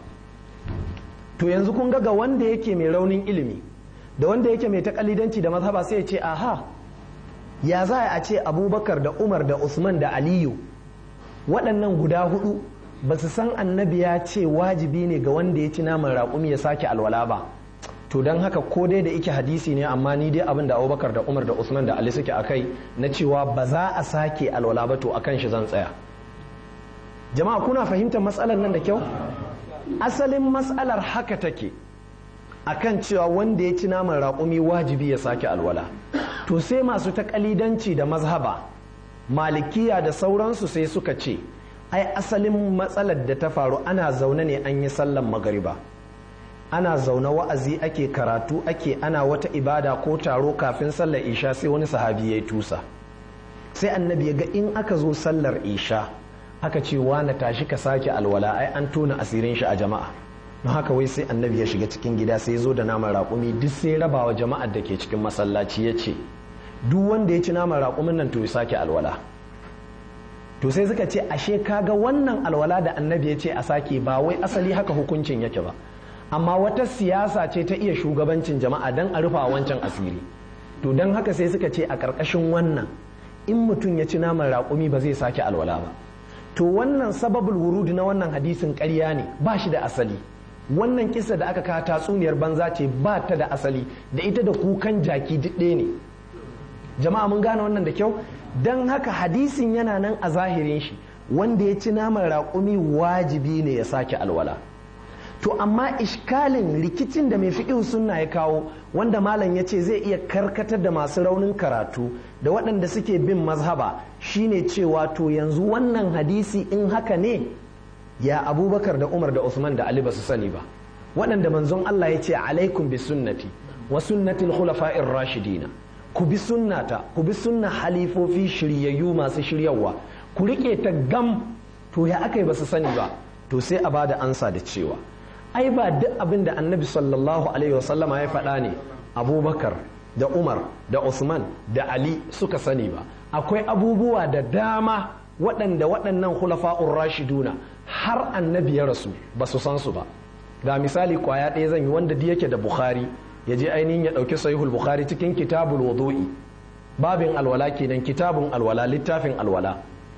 to yanzu kun ga ga wanda yake mai raunin ilimi da wanda yake mai takalidanci da mazhaba sai ya ce aha ya za a ce abubakar da umar da usman da aliyu waɗannan guda hudu ba su san annabi ya ce wajibi ne ga wanda ya ci naman raƙumi ya sake alwala ba to don haka ko dai da ike hadisi ne amma ni dai abin da abubakar da umar da usman da ali suke akai na cewa ba za a sake alwala ba to akan shi zan tsaya jama'a kuna fahimtar matsalar nan da kyau asalin matsalar haka take akan cewa wanda ya ci naman raƙumi wajibi ya sake alwala to sai masu takalidanci da mazhaba malikiya da sauransu sai suka ce ai asalin matsalar da ta faru ana zaune ne an yi sallan magariba ana zaune wa'azi ake karatu ake ana wata ibada ko taro kafin sallar isha sai wani sahabi ya yi tusa sai annabi ya ga in aka zo sallar isha aka ce na tashi ka sake alwala ai an tona asirin shi a jama'a don haka wai sai annabi ya shiga cikin gida sai zo da naman raƙumi duk sai rabawa jama'ar da ke cikin masallaci ya ce duk wanda ya ci naman raƙumin nan to ya sake alwala to sai suka ce ashe kaga wannan alwala da annabi ya ce a sake ba wai asali haka hukuncin yake ba amma wata siyasa ce ta iya shugabancin jama'a don a rufa wancan asiri to don haka sai suka ce a ƙarƙashin wannan in mutum ya ci naman raƙumi ba zai sake alwala ba to wannan sababul wurudi na wannan hadisin ƙarya ne ba shi da asali wannan kisa da aka kawo tatsuniyar banza ce ba ta da asali da ita da kukan jaki duk ɗaya ne jama'a mun gane wannan da kyau don haka hadisin yana nan a zahirin shi wanda ya ci naman raƙumi wajibi ne ya sake alwala to amma ishkalin rikicin da mai fiqh sunna ya kawo wanda malam ya ce zai iya karkatar da masu raunin karatu da waɗanda suke bin mazhaba shine cewa to yanzu wannan hadisi in haka ne ya abubakar da umar da usman da ali ba su sani ba waɗanda manzon Allah ya ce alaikum bi sunnati wa sunnatil khulafa'ir rashidina ku bi sunnata ku bi sunna halifofi shiryayyu masu shiryawa ku rike ta gam to ya akai ba su sani ba to sai a bada ansa da cewa ai ba duk abin da annabi sallallahu alaihi wasallama ya faɗa ne abubakar da umar da usman da ali suka sani ba akwai abubuwa da dama waɗanda waɗannan khulafa'ur rashiduna har annabi ya rasu ba su san su ba ga misali kwaya ɗaya zan yi wanda da yake da bukhari ya je ainihin ya ɗauki sahihul bukhari cikin kitabul wudu'i babin alwala kenan kitabun alwala littafin alwala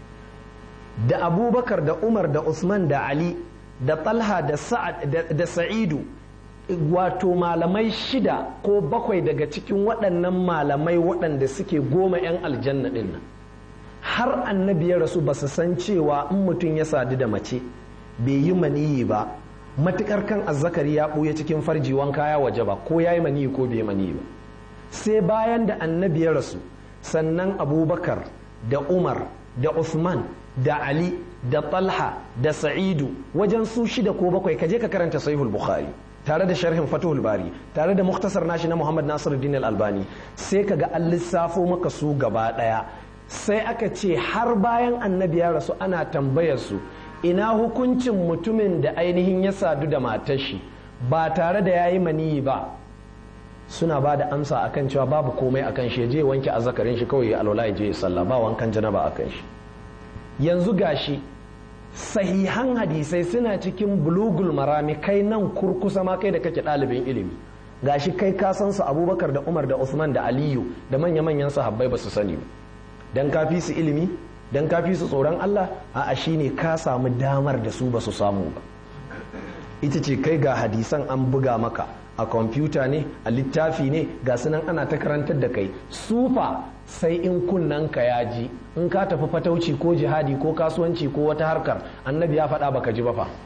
da abubakar da umar da usman da ali da talha da sa'ad da sa'idu wato malamai shida ko bakwai daga cikin waɗannan malamai waɗanda suke goma 'yan aljanna ɗin nan har annabi ya rasu ba su san cewa in mutum ya sadu da mace bai yi maniyi ba matukar kan azzakari ya ɓuya cikin farji wanka ya waje ba ko ya yi maniyi ko bai yi maniyi ba sai bayan da annabi ya rasu sannan abubakar da umar da usman da ali da talha da sa'idu wajen su shida ko bakwai kaje ka karanta sahihul bukhari tare da sharhin fatuhul bari tare da muktasar nashi na muhammad nasiruddin al-albani sai kaga an lissafo maka su gaba daya sai aka ce har bayan annabi ya rasu ana tambayar su ina hukuncin mutumin da ainihin ya sadu da matar shi ba tare da yayi maniyi ba suna ba da amsa akan cewa babu komai akan shi je wanke azzakarin shi kawai ya alwala ya je ya sallah ba wankan janaba akan shi yanzu gashi sahihan hadisai suna cikin bulugul marami kai nan kurkusa ma kai da kake ɗalibin ilimi gashi kai ka san su abubakar da umar da usman da aliyu da manya-manyan sahabbai ba su sani ba dan ka fi su ilimi dan ka fi su tsoron allah a shine ka samu damar da su ba su samu ba ita ce kai ga hadisan an buga maka a kwamfuta ne a littafi ne ga sunan ana ta karantar da kai sufa sai in kunnen ka ya ji in ka tafi fatauci ko jihadi ko kasuwanci ko wata harkar annabi ya faɗa baka ji ba fa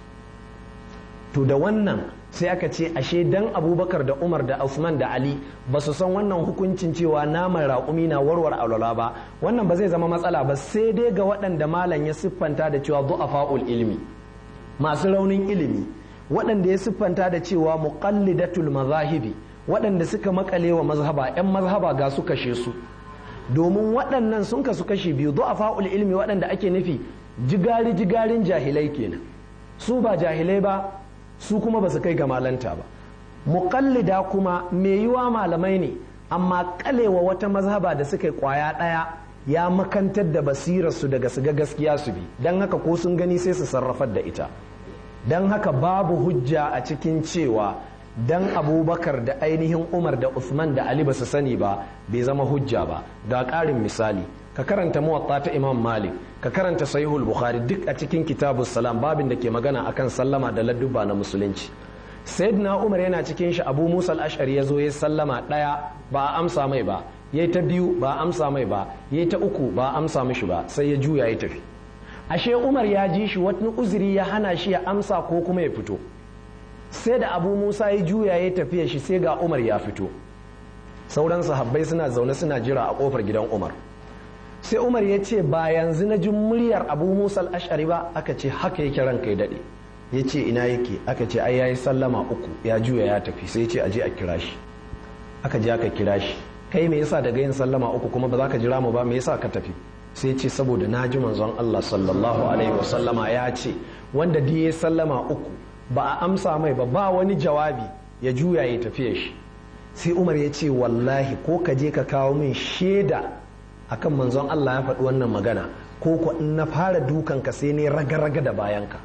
to da wannan sai aka ce ashe dan abubakar da umar da usman da ali ba su san wannan hukuncin cewa naman raƙumi na warware alwala ba wannan ba zai zama matsala ba sai dai ga waɗanda malam ya siffanta da cewa du'afa'ul ilmi masu raunin ilimi waɗanda ya siffanta da cewa muqallidatul mazahibi waɗanda suka makale wa mazhaba 'yan mazhaba ga su kashe su domin waɗannan sun kasu kashi biyu du'afa'ul ilmi waɗanda ake nufi jigari jigarin jahilai kenan su ba jahilai ba su kuma ba su kai ga malanta ba muqallida kuma mai yiwa malamai ne amma kalewa wata mazhaba da suka yi kwaya ɗaya ya makantar da basirarsu daga su ga gaskiya su bi don haka ko sun gani sai su sarrafar da ita don haka babu hujja a cikin cewa dan abubakar da ainihin umar da usman da ali ba su sani ba bai zama hujja ba ga ƙarin misali ka karanta muwatta ta imam malik ka karanta sahihul bukhari duk a cikin kitabus salam babin da ke magana akan sallama da ladduba na musulunci sayyidina umar yana cikin shi abu musa al-ash'ari ya zo ya sallama ɗaya ba a amsa mai ba yayi ta biyu ba a amsa mai ba yayi ta uku ba a amsa mishi ba sai ya juya ya tafi ashe umar ya ji shi wani uzuri ya hana shi ya amsa ko kuma ya fito sai da abu musa ya juya ya tafiya shi sai ga umar ya fito sauran sahabbai suna zaune suna jira a kofar gidan umar sai umar ya ce ba yanzu na ji muryar abu musa al-ash'ari ba aka ce haka yake ranka ya daɗe ya ce ina yake aka ce ai yayi sallama uku ya juya ya tafi sai ya ce aje a kira shi aka je aka kira shi kai me yasa daga yin sallama uku kuma ba za ka jira mu ba me yasa ka tafi sai ce saboda na ji manzon Allah sallallahu alaihi wasallama ya ce wanda da ya sallama uku ba a amsa mai ba ba wani jawabi ya juya ya tafiya shi sai umar ya ce wallahi ko ka je ka kawo min shaida akan manzon Allah ya faɗi wannan magana ko ko in na fara dukan ka sai ne raga-raga da bayanka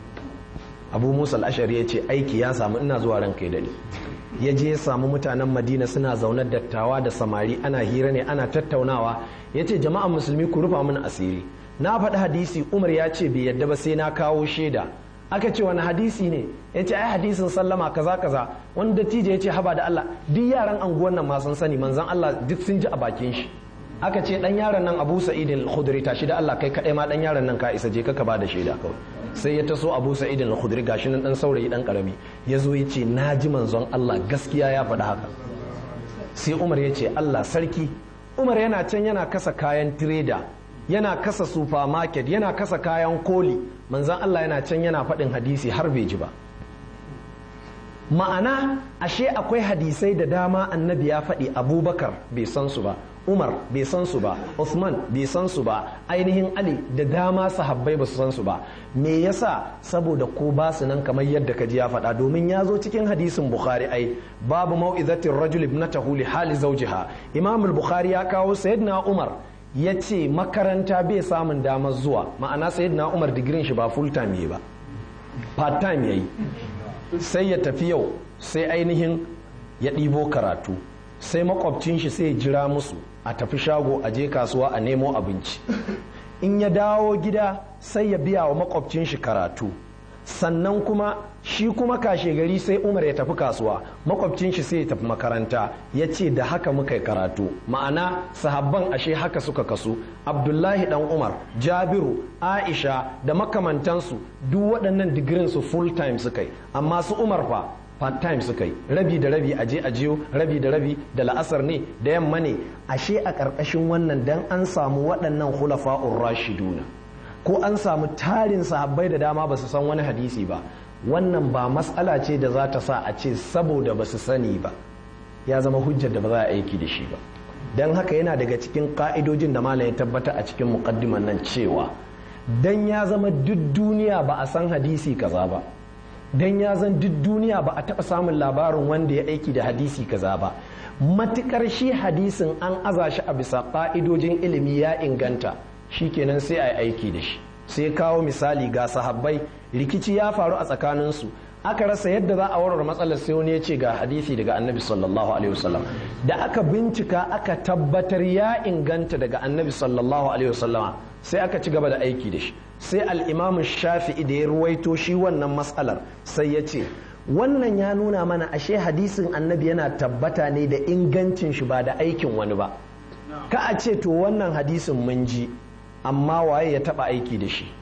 abu musa al-ashari ya ce aiki ya samu ina zuwa ranka ya dade ya je ya samu mutanen madina suna zaune dattawa da samari ana hira ne ana tattaunawa ya ce jama'an musulmi ku rufa min asiri na faɗi hadisi umar ya ce bai yadda ba sai na kawo shaida aka ce wani hadisi ne ya ce ai hadisin sallama kaza kaza wani dattijo ya ce haba da Allah duk yaran anguwan nan ma sun sani manzon Allah duk sun ji a bakin shi aka ce dan yaron nan Abu Sa'id al-Khudri tashi da Allah kai kadai ma dan yaron nan ka isa je ka ba da shaida kawai sai ya taso Abu Sa'id al-Khudri gashi nan dan saurayi dan karami ya zo ya ce naji manzon Allah gaskiya ya faɗi haka sai Umar ya ce Allah sarki Umar yana can yana kasa kayan trader yana kasa supermarket yana kasa kayan koli manzan Allah yana can yana faɗin hadisi har bai ji ba ma'ana ashe akwai hadisai da dama annabi ya faɗi abubakar bai san su ba umar bai san su ba usman bai san su ba ainihin ali da dama sahabbai ba su san su ba me yasa saboda ko ba su nan kamar yadda ka ji ya faɗa domin ya zo cikin hadisin bukhari ai babu mau'izatir rajul ibnatahu li hali zawjiha imam al-bukhari ya kawo sayyidina umar ya ce makaranta bai samun damar zuwa ma'ana sayyidina umar digirin shi ba full time yi ba part time yayi sai ya tafi yau sai ainihin ya ɗibo karatu sai makwabcin shi sai ya jira musu a tafi shago a je kasuwa a nemo abinci in ya dawo gida sai ya biya wa makwabcin shi karatu sannan kuma shi kuma kashe gari sai Umar ya tafi kasuwa, makwabcin shi sai ya tafi makaranta. Ya ce da haka muka yi karatu, ma'ana sahabban ashe haka suka kasu. Abdullahi dan Umar, Jabiru, Aisha da makamantansu duk waɗannan digirin su full time suka yi, amma su Umar fa part time suka yi, rabi da rabi aje ajiyo, rabi da rabi da la'asar ne da yamma ne. Ashe a ƙarƙashin wannan dan an samu waɗannan khulafa'ur rashiduna ko an samu tarin sahabbai da dama ba su san wani hadisi ba, wannan ba matsala ce da za ta sa a ce saboda ba su sani ba ya zama hujjar da ba za a aiki da shi ba. don haka yana daga cikin ka'idojin da malam ya tabbata a cikin muqaddiman nan cewa dan ya zama duk duniya ba a san hadisi kaza ba, dan ya zan duk duniya ba a taɓa samun labarin wanda ya aiki da hadisi kaza ba, matukar shi hadisin an aza shi a bisa ka'idojin ilimi ya inganta, shikenan sai a yi aiki da shi. Sai kawo misali ga sahabbai, rikici ya faru a tsakaninsu, aka rasa yadda za a warware matsalar, sai wani ya ce ga hadisi daga annabi sallallahu alaihi wasallam, da aka bincika aka tabbatar ya inganta daga annabi sallallahu alaihi wasallam, sai aka ci gaba da aiki da shi. Sai al-imamu shafi'i da ya ruwaito shi wannan matsalar sai ya ce wannan ya nuna mana ashe hadisin annabi yana tabbata ne da ingancin shi ba da aikin wani ba. Ka a ce to wannan hadisin mun ji amma waye ya taba aiki da shi?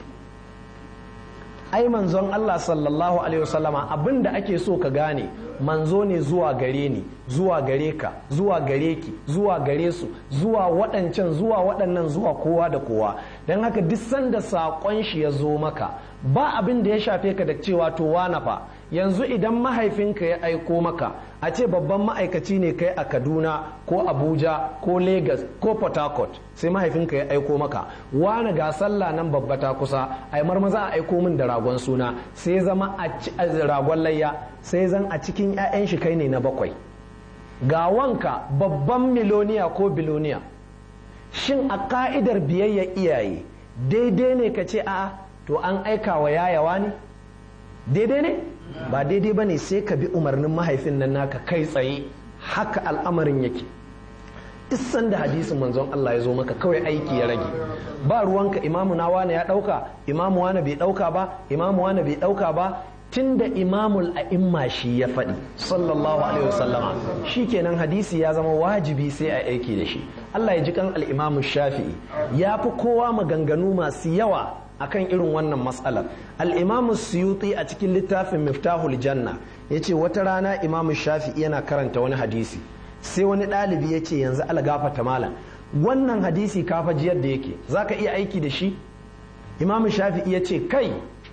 Ai manzon Allah sallallahu alaihi wasallama abinda ake so ka gane, manzo ne zuwa gare ni, zuwa gare ka, zuwa gare ki, zuwa gare su, zuwa waɗancan, zuwa waɗannan, zuwa kowa da kowa. Don haka duk sanda saƙon shi ya zo maka ba abin da ya shafe ka da cewa to wana fa yanzu idan mahaifinka ya aiko maka, a ce babban ma'aikaci ne kai a Kaduna ko Abuja ko Lagos ko Port Harcourt, sai mahaifinka ya aiko maka wani ga sallah nan babba ta kusa, ai marmaza a aiko min da ragon suna, sai zama a ragon layya, sai zan a cikin 'ya'yan shi kai ne na bakwai, ga wanka babban miloniya ko biloniya. Shin a ka'idar biyayya iyaye daidai ne ka ce a to an aika wa yayawa ne? Daidai ne? Ba daidai ba ne, sai ka bi umarnin mahaifin nan naka kai tsaye. Haka al'amarin yake. Isan da hadisin manzon Allah ya zo maka kawai aiki ya rage. Ba ruwanka imamu na wane ya dauka, imamu wane bai dauka ba, imamu wane bai dauka ba, tunda imamul a'imma shi ya faɗi sallallahu alaihi wasallama, shikenan hadisi ya zama wajibi sai a aiki da shi. Allah ya ji kan al-imamu Shafi'i ya fi kowa maganganu masu yawa akan irin wannan matsalar. Al-imamu Suyuti a cikin littafin Miftahul Janna yace wata rana imamu Shafi'i yana karanta wani hadisi, sai wani ɗalibi ya ce yanzu algafata malam wannan hadisi ka faji yadda yake, zaka iya aiki da shi? Imamu Shafi'i ya ce kai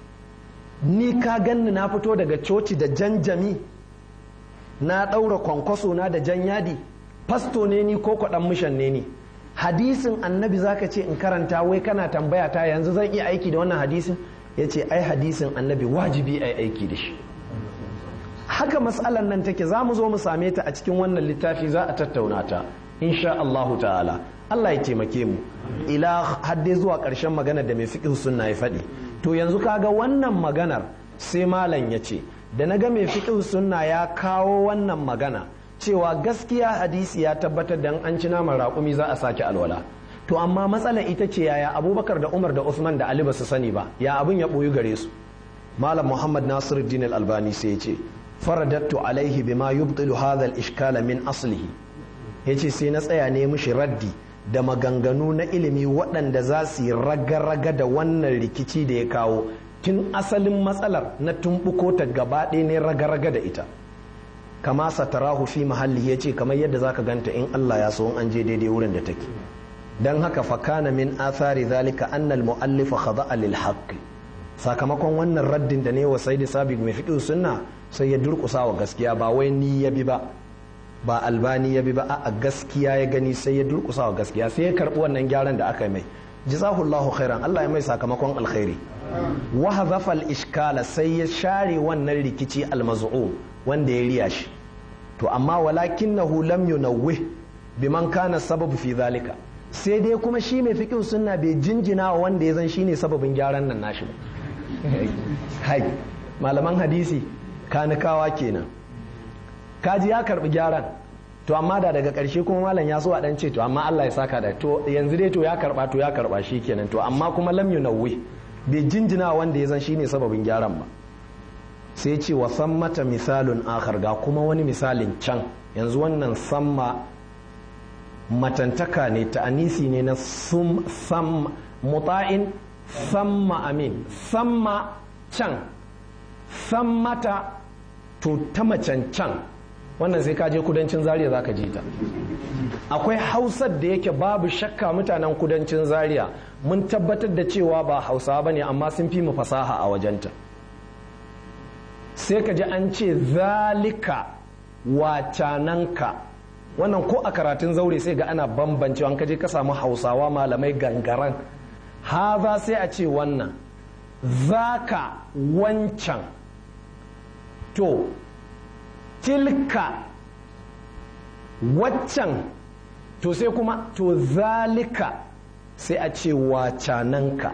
ni ka ganni na fito daga coci da janjami, na ɗaura kwankwaso na da jan yadi, fasto ne ni ko kwaɗan mishan ne ni, hadisin annabi zaka ce in karanta wai kana tambaya ta yanzu zan iya aiki da wannan hadisin? Ya ce ai hadisin annabi wajibi ai aiki da shi. Haka matsalar nan take, za mu zo mu same ta a cikin wannan littafi, za a tattauna ta insha Allahu ta'ala. Allah ya taimake mu ila hadde zuwa ƙarshen magana da mai fiqh sunna ya faɗi. To yanzu kaga wannan maganar sai malam ya ce da na ga mai fiqh sunna ya kawo wannan magana cewa gaskiya hadisi ya tabbatar da an ci naman raƙumi za a sake alwala. To amma matsalar ita ce yaya Abubakar da Umar da Uthman da Ali ba su sani ba, ya abin ya ɓoyi gare su. Malam Muhammad Nasiruddin Al-Albani sai ya ce faradattu alaihi bima yubtilu hadha al-ishkala min aslihi, yace sai na tsaya ne mishi raddi da maganganu na ilimi waɗanda za su yi raga-raga da wannan rikici da ya kawo tun asalin matsalar na tumbuko ta gaba ɗaya ne raga-raga da ita. Kama satarahu fi mahalli ya ce kamar yadda za ka ganta in Allah ya so an je daidai wurin da take. Don haka fakana min athari zalika annal mu'allifa khada'a lil haqq. Sakamakon wannan raddin da ne wa Sayyid Sabiq mai fiqh sunna sai ya durƙusa wa gaskiya, ba wai ni ya bi ba, ba Albani ya bi ba, a gaskiya ya gani sai ya durƙusa wa gaskiya, sai ya karɓi wannan gyaran da aka yi mai. Jazahullahu khairan, Allah ya mai sakamakon alkhairi. Wa hadhafa al-ishkala, sai ya share wannan rikici al-maz'um wanda ya riya shi. To amma walakinahu lam yunawwih biman kana sababu fi zalika, sai dai kuma shi mai fiqh sunna bai jinjina wa wanda ya zan shine sababin gyaran nan nashi ba. Hai malaman hadisi kanikawa kenan, kaji ya karbi gyaran, to amma da daga karshe kuma malam ya so a dan ce to amma Allah ya saka da to yanzu dai to ya karba to ya karba shi kenan, to amma kuma lam yunawwih bai jinjina wanda ya zan shine sababin gyaran ba. sai ce wa sammata misalun akhar ga kuma wani misalin can. Yanzu wannan samma matantaka ne, ta'anisi ne na sum sam muta'in samma amin, samma can, sammata to ta macen can. Wannan sai ka je kudancin Zaria za ka ji ta. Akwai hausar da yake babu shakka mutanen kudancin Zaria mun tabbatar da cewa ba hausawa ba ne, amma sun fi mu fasaha a wajenta. Sai ka ji an ce zalika wacananka. Wannan ko a karatun zaure sai ga ana bambancewa, an kaje ka samu hausawa malamai gangaran, haza sai a ce wannan, zaka wancan, to tilka waccan, to sai kuma to zalika sai a ce wacananka.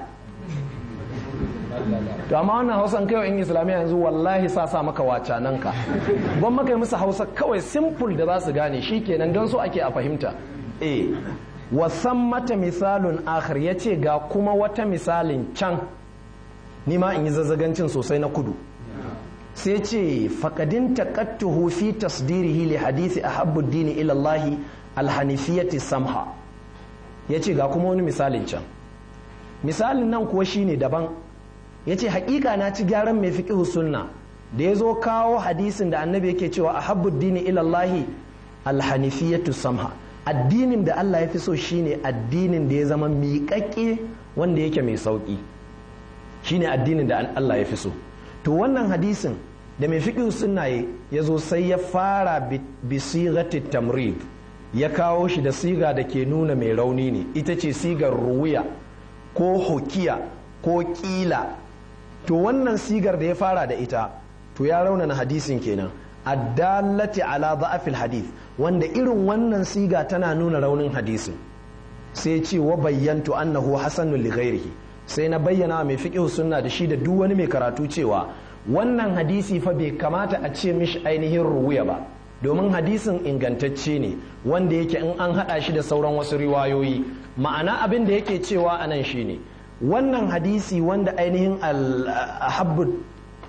To amma wannan hausan kai in islamiyya yanzu wallahi sa sa maka wacananka, ban maka yi musu hausa kawai simple da za su gane shi kenan, don so ake a fahimta. eh wasan mata misalun akhir, ya ce ga kuma wata misalin can. Ni ma in yi zazzagancin sosai na kudu. sai ce faƙadin taƙattuhu fi tasdirihi li hadisi ahabbu dini ila Allah alhanifiyati samha. Ya ce ga kuma wani misalin can. Misalin nan kuwa shine daban. Ya ce haƙiƙa na ci gyaran mai fiƙihu sunna da ya zo kawo hadisin da annabi yake cewa ahabbu dini ila Allah alhanifiyatu samha. Addinin da Allah ya fi so shine addinin da ya zama miƙaƙƙe wanda yake mai sauƙi, shine addinin da Allah ya fi so. To wannan hadisin da mai fiqh sunna ya zo sai ya fara bi sigati tamrid, ya kawo shi da siga da ke nuna mai rauni ne, ita ce sigar ruwiya ko hukiya ko kila. To wannan sigar da ya fara da ita to ya raunana hadisin kenan, addallati ala dha'fil hadith, wanda irin wannan siga tana nuna raunin hadisin. Sai ce wa bayyantu annahu hasanun li ghairihi, sai na bayyana mai fiqh sunna da shi da duk wani mai karatu cewa wannan hadisi fa bai kamata a ce mishi ainihin ruwiya ba, domin hadisin ingantacce ne wanda yake in an hada shi da sauran wasu riwayoyi. Ma'ana abin da yake cewa anan shine wannan hadisi wanda ainihin al-habbu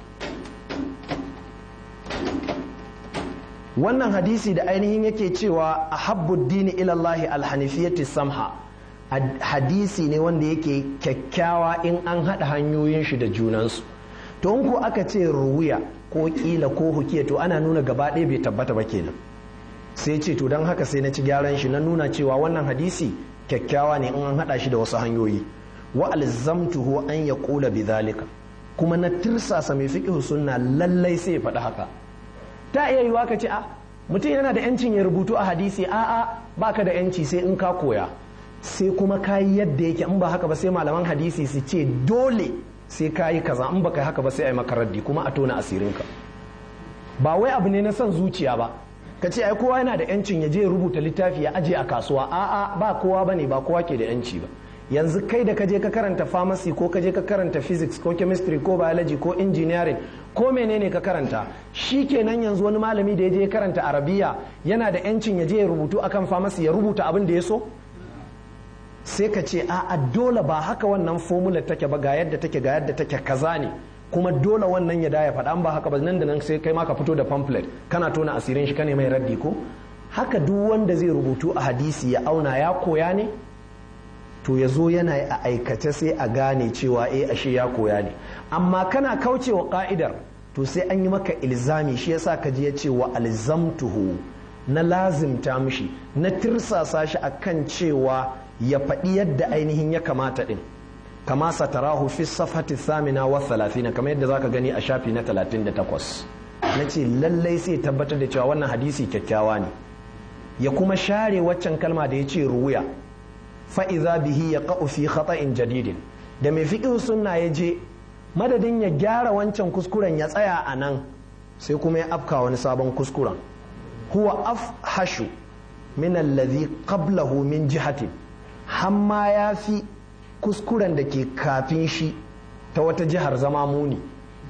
wannan hadisi da ainihin yake cewa ahabbu dini ila Allah al-hanifiyati samha, hadisi ne wanda yake kyakkyawa in an haɗa hanyoyin shi da junansu. To in ko aka ce ruwiya ko kila ko hukiya, to ana nuna gaba ɗaya bai tabbata ba kenan. Sai ce to don haka sai na ci gyaran shi, na nuna cewa wannan hadisi kyakkyawa ne in an haɗa shi da wasu hanyoyi. Wa alzamtuhu an yaqula bidhalika, kuma na tirsasa mai fiqh sunna lallai sai ya faɗi haka. Ta iya yiwa ka ce a mutum yana da yancin ya rubutu a hadisi, a'a baka da yanci sai in ka koya, sai kuma ka yi yadda yake, in ba haka ba sai malaman hadisi su ce dole sai ka yi kaza, in baka yi haka ba sai a yi maka raddi kuma a tona asirinka. Ba wai abu ne na son zuciya ba, ka ce ai kowa yana da yancin ya je ya rubuta littafi ya aje a kasuwa, a'a ba kowa bane, ba kowa ke da yanci ba. Yanzu kai da ka je ka karanta pharmacy ko ka je ka karanta physics ko chemistry ko biology ko engineering ko menene ka karanta, shi kenan yanzu wani malami da ya je ya karanta arabiya yana da yancin ya je ya rubutu akan pharmacy ya rubuta abin da ya so? Sai ka ce a'a dole ba haka wannan formula take ba, ga yadda take ga yadda take kaza ne, kuma dole wannan ya daya faɗa, ba haka ba nan da nan sai kai ma ka fito da pamphlet kana tona asirin shi kane mai raddi ko? Haka duk wanda zai rubutu a hadisi ya auna ya koya ne, to ya zo yana a aikace sai a gane cewa eh ashe ya koya ne. Amma kana kaucewa ka'idar to sai an yi maka ilzami. Shi yasa ka ji ya ce wa alzamtuhu, na lazimta mishi, na tirsasa shi akan cewa ya faɗi yadda ainihin ya kamata ɗin, kama satarahu fi safhati thamina wa thalathina, kamar yadda zaka gani a shafi na talatin da takwas. Na ce lallai sai tabbatar da cewa wannan hadisi kyakkyawa ne, ya kuma share waccan kalma da ya ce ruwiya, fa'iza bihi ya ƙa'u fi khata'in jadidin. Da mai fiƙi sunna ya je madadin ya gyara wancan kuskuren ya tsaya a nan, sai kuma ya afka wani sabon kuskuren. Huwa afhashu min alladhi qablahu min jihatin, hamma ya fi kuskuren da ke kafin shi ta wata jihar zama muni.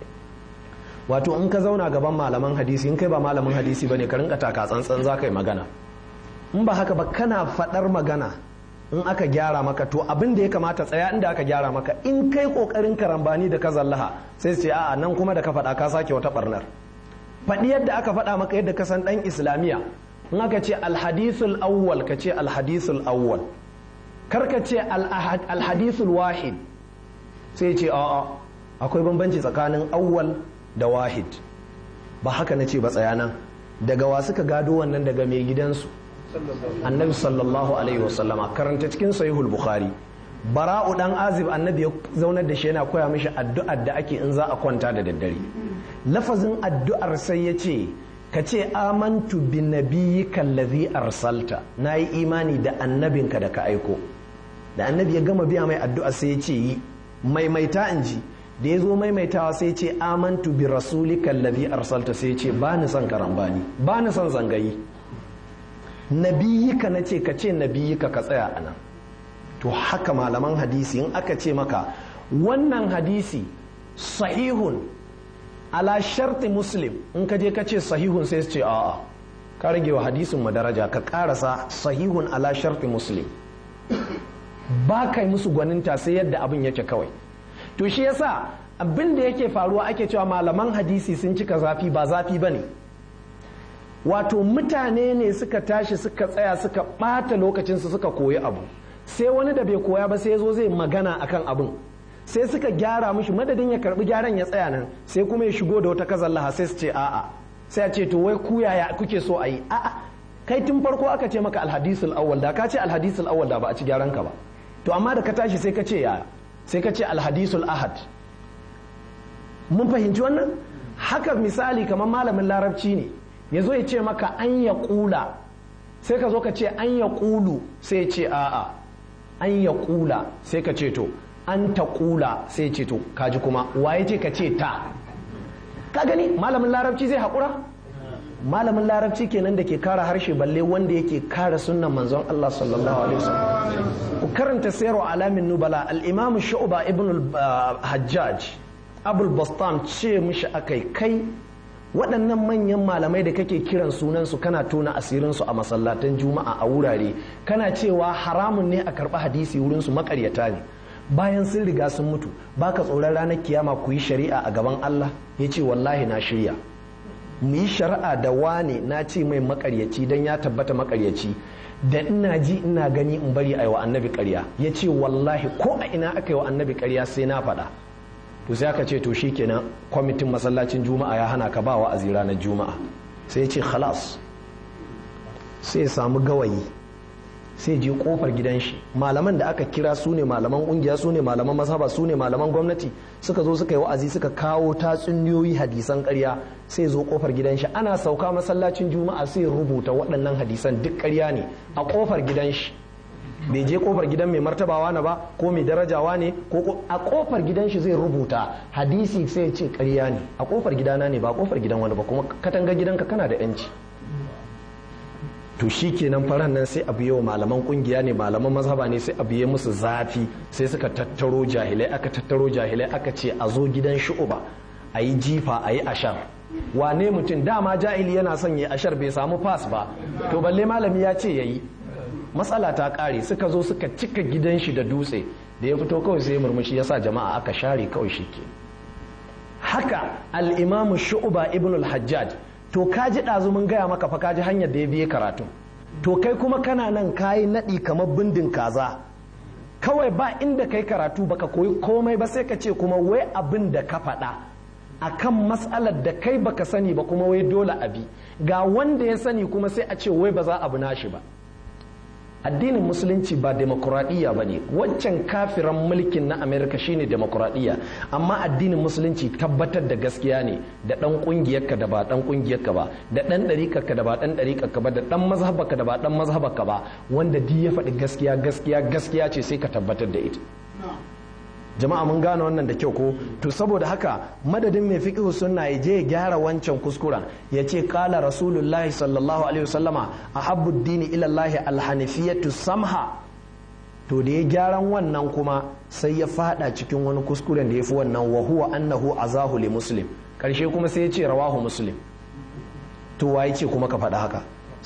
Wato in ka zauna gaban malaman hadisi, in kai ba malamin hadisi bane, ka rinka taka tsantsan za ka yi magana, in ba haka ba kana faɗar magana in aka gyara maka to abin da ya kamata tsaya inda aka gyara maka, in kai kokarin karambani da ka zallaha sai su ce a'a nan kuma da ka faɗa ka sake wata barnar. Faɗi yadda aka faɗa maka yadda ka san ɗan islamiya, in aka ce alhadisul awwal ka ce alhadisul awwal, kar ka ce alhadisul wahid. Sai ce a'a akwai bambanci tsakanin awwal da wahid. Ba haka na ce ba, tsaya nan. Daga wa suka gado wannan? Daga mai gidansu annabi sallallahu alaihi wasallama. Karanta cikin sahihul bukhari, bara'u dan azib annabi ya zaunar da shi yana koya mishi addu'ar da ake in za a kwanta da daddare. Lafazin addu'ar sai ya ce ka ce amantu bi nabiyyika allazi arsalta, nayi imani da annabinka da ka aiko. Da annabi ya gama biya mai addu'a sai ya ce yi maimaita in ji. Da ya zo maimaitawa sai ya ce amantu bi rasulika allazi arsalta, sai ya ce ba ni son karambani, ba ni son zangayi. Nabiyika na ce ka ce nabiyika, ka tsaya anan. To haka malaman hadisi in aka ce maka wannan hadisi sahihun ala sharti muslim, in ka je ka ce sahihun sai su ce a'a ka rage wa hadisin madaraja, ka karasa sahihun ala sharti muslim. Ba kai musu gwaninta sai yadda abin yake kawai. To shi yasa abin da yake faruwa ake cewa malaman hadisi sun cika zafi, ba zafi bane. Wato mutane ne suka tashi suka tsaya suka ɓata lokacinsu suka koyi abu, sai wani da bai koya ba sai zo zai magana akan abin, sai suka gyara mishi, madadin ya karbi gyaran ya tsaya nan sai kuma ya shigo da wata kazallaha sai su ce a'a, sai a ce to wai ku yaya kuke so a yi? A'a, kai tun farko aka ce maka alhadisul awwal, da ka ce alhadisul awwal da ba a ci gyaran ka ba. To amma da ka tashi sai ka ce yaya, sai ka ce alhadisul ahad. Mun fahimci wannan? Haka misali kamar malamin larabci ne ya zo ya ce maka an ya kula, sai ka zo ka ce an ya kulu, sai ya ce a'a an ya kula, sai ka ce to an ta kula, sai ya ce to kaji kuma waye ce ka ce ta. Ka gani malamin larabci zai haƙura? Malamin larabci kenan da ke kara harshe, balle wanda yake kara sunnan manzon Allah sallallahu alaihi wasallam. Ku karanta sayru alamin nubala, al-imam Shu'ba ibn al-Hajjaj Abul Bastam ce mishi akai, kai waɗannan manyan malamai da kake kiran sunansu kana tona asirinsu a masallatan juma'a a wurare, kana cewa haramun ne a karɓi hadisi wurinsu, makaryata ne. Bayan sun riga sun mutu, baka tsoron ranar kiyama ku yi shari'a a gaban Allah? Ya ce wallahi na shirya mu yi shari'a da wane na ce mai makaryaci don ya tabbata makaryaci, da ina ji ina gani in bari a yi wa annabi ƙarya. Ya ce wallahi ko a ina aka yi wa annabi ƙarya sai na faɗa. To sai aka ce to shikenan kwamitin masallacin juma'a ya hana ka ba wa'azi ranar juma'a. Sai ya ce khalas, sai ya samu gawayi, sai je kofar gidan shi. Malaman da aka kira su ne malaman kungiya, su ne malaman mazhaba, su ne malaman gwamnati, suka zo suka yi wa'azi, suka kawo tatsuniyoyi hadisan ƙarya. Sai zo kofar gidan shi, ana sauka masallacin juma'a sai rubuta waɗannan hadisan duk ƙarya ne a kofar gidan shi. Bai je kofar gidan mai martabawa na ba ko mai darajawa ne, ko a kofar gidan shi zai rubuta hadisi sai ya ce ƙarya ne, a kofar gidana ne ba kofar gidan wani ba, kuma katanga gidanka kana da yanci. To shi kenan faran nan sai abu yau malaman kungiya ne, malaman mazhaba ne, sai abu ya musu zafi, sai suka tattaro jahilai, aka tattaro jahilai aka ce a zo gidan Shu'ba a yi jifa, a yi ashar. Wane mutum dama jahili yana son ya ashar bai samu fas ba, to balle malami ya ce ya yi. Matsala ta kare, suka zo suka cika gidan shi da dutse, da ya fito kawai sai murmushi ya sa jama'a aka share kawai shi ke. Haka al-imamu Shu'ba ibn al-Hajjaj, to kaji ɗazu mun gaya maka fa kaji hanyar da ya biye karatu, to kai kuma kana nan kayi naɗi kamar bindin kaza, kawai ba inda kai karatu baka koyi komai ba, sai ka ce kuma wai abin da ka faɗa akan matsalar da kai baka sani ba kuma wai dole abi, ga wanda ya sani kuma sai a ce wai ba za a bi nashi ba. Addinin musulunci ba demokuraɗiyya ba ne, wancan kafiran mulkin na Amerika shine demokuraɗiyya, amma addinin musulunci tabbatar da gaskiya ne, da ɗan ƙungiyarka da ba ɗan ƙungiyarka ba, da ɗan ɗariƙarka da ba ɗan ɗariƙarka ba, da ɗan mazhabarka da ba ɗan mazhabarka ba, wanda duk ya faɗi gaskiya gaskiya gaskiya ce sai ka tabbatar da ita. Jama'a mun gane wannan da kyau ko? To saboda haka madadin mai fiqhu sunna ya je ya gyara wancan kuskuren, ya ce qala rasulullahi sallallahu alaihi wasallama ahabbu ad-dini ila Allah al-hanifiyatu samha, to da ya gyaran wannan kuma sai ya fada cikin wani kuskuren da ya fi wannan, wa huwa annahu azahu li muslim, karshe kuma sai ya ce rawahu muslim. To waye ce kuma ka faɗa haka?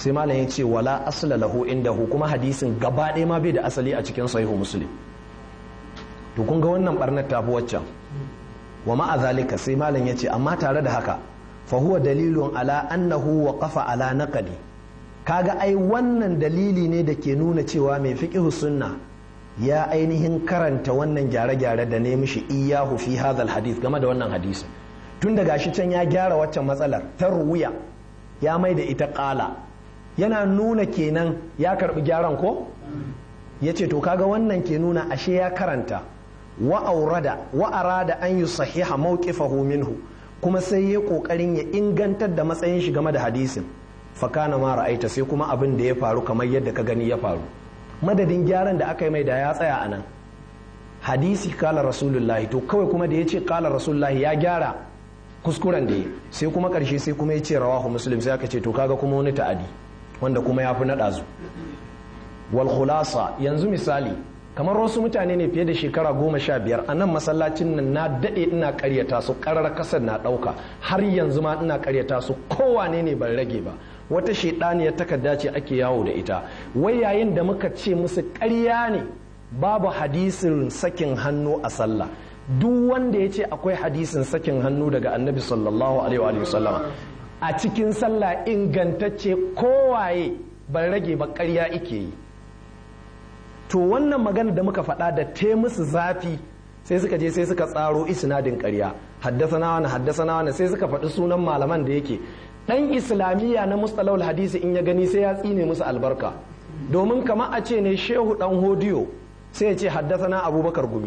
sai malam ya ce wala asla lahu indahu, kuma hadisin gaba ɗaya ma bai da asali a cikin sahihu muslim. to kun ga wannan barnar tafi waccan. wa ma'a zalika sai malam ya ce amma tare da haka fa huwa dalilun ala annahu waqafa ala naqdi, kaga ai wannan dalili ne da ke nuna cewa mai fiqh sunna ya ainihin karanta wannan gyare-gyare da ne mishi iyahu fi hadha hadith game da wannan hadisi. tun da gashi can ya gyara waccan matsalar ta ruwiya ya mai da ita qala, yana nuna kenan ya karbi gyaran ko yace to kaga wannan ke nuna ashe ya karanta wa aurada wa arada an yusahiha mawqifahu minhu, kuma sai ya kokarin ya ingantar da matsayin shi game da hadisin. fa kana ma ra'aita, sai kuma abin da ya faru kamar yadda ka gani ya faru. madadin gyaran da aka yi mai da ya tsaya anan hadisi kala rasulullahi, to kawai kuma da ya ce kala rasulullahi ya gyara kuskuren da ya, sai kuma karshe sai kuma ya ce rawahu muslim, sai aka ce to kaga kuma wani ta'adi wanda kuma ya fi naɗa zu. wal khulasa, yanzu misali kamar wasu mutane ne fiye da shekara goma sha biyar a nan masallacin nan na daɗe ina karyata su, ƙarar kasar na ɗauka har yanzu ma ina karyata su, kowane ne ban rage ba. wata shaidaniyar takarda ce ake yawo da ita, wai yayin da muka ce musu ƙarya ne babu hadisin sakin hannu a sallah. duk wanda ya ce akwai hadisin sakin hannu daga annabi sallallahu alaihi wa sallama a cikin sallah ingantacce, kowaye ban rage ba ƙarya ike yi. to wannan magana da muka faɗa da te musu zafi, sai suka je sai suka tsaro isnadin ƙarya, haddasana wani haddasana wani, sai suka faɗi sunan malaman da yake ɗan islamiyya na mustalahul hadisi in ya gani sai ya tsine musu albarka. domin kama a ce ne shehu ɗan hodiyo sai ya ce haddasana abubakar gumi,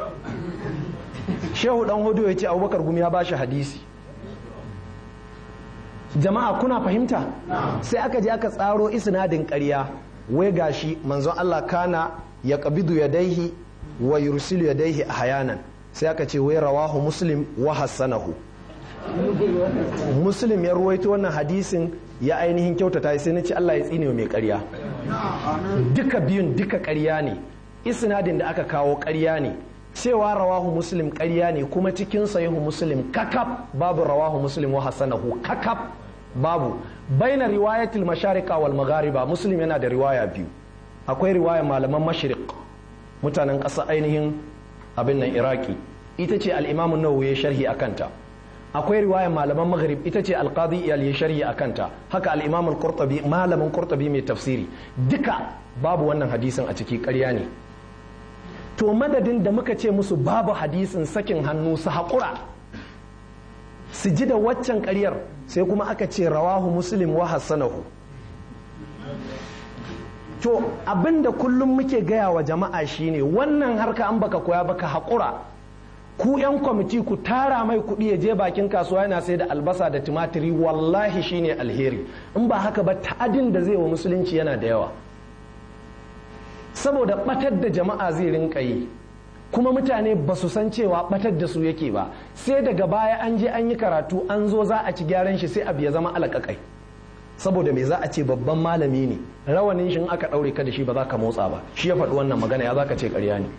shehu ɗan hodiyo ya ce abubakar gumi ya bashi hadisi. jama'a kuna fahimta? sai aka je aka tsaro isnadin ƙarya, wai gashi manzon Allah kana ya qabidu yadaihi wa yursilu yadaihi ahyanan, sai aka ce wai rawahu muslim wa hassanahu. muslim ya ruwaito wannan hadisin ya ainihin kyautata, sai nace Allah ya tsine mai ƙarya. duka biyun duka ƙarya ne, isnadin da aka kawo ƙarya ne, cewa rawahu muslim ƙarya ne, kuma cikin sahihu muslim kakab babu rawahu muslim wa hassanahu, kakab babu. baina riwayatul mashariqa wal maghariba, muslim yana da riwaya biyu. akwai riwayar malaman mashriq, mutanen ƙasa ainihin abin nan iraki, ita ce al-imam an-nawawi ya sharhi akanta. akwai riwayar malaman maghrib, ita ce al-qadi iyal ya sharhi akanta. haka al-imam al-qurtubi, malamin qurtubi mai tafsiri, duka babu wannan hadisin a ciki, ƙarya ne. to madadin da muka ce musu babu hadisin sakin hannu su haƙura su ji da waccan ƙaryar, sai kuma aka ce rawahu muslim wa hassanahu. to abinda kullum muke gaya wa jama'a shine wannan harka an baka koya baka haƙura. ku yan kwamiti ku tara mai kuɗi ya je bakin kasuwa yana sai da albasa da tumatiri, wallahi shine alheri. in ba haka ba ta'adin da zai wa musulunci yana da yawa, saboda batar da jama'a zai rinka yi, kuma mutane ba su san cewa batar da su yake ba. sai daga baya an je an yi karatu an zo za a ci gyaran shi, sai abu ya zama alaƙaƙai. saboda me za a ce babban malami ne, rawanin shi aka ɗaure ka da shi ba za ka motsa ba, shi ya faɗi wannan magana, ya za ka ce ƙarya ne.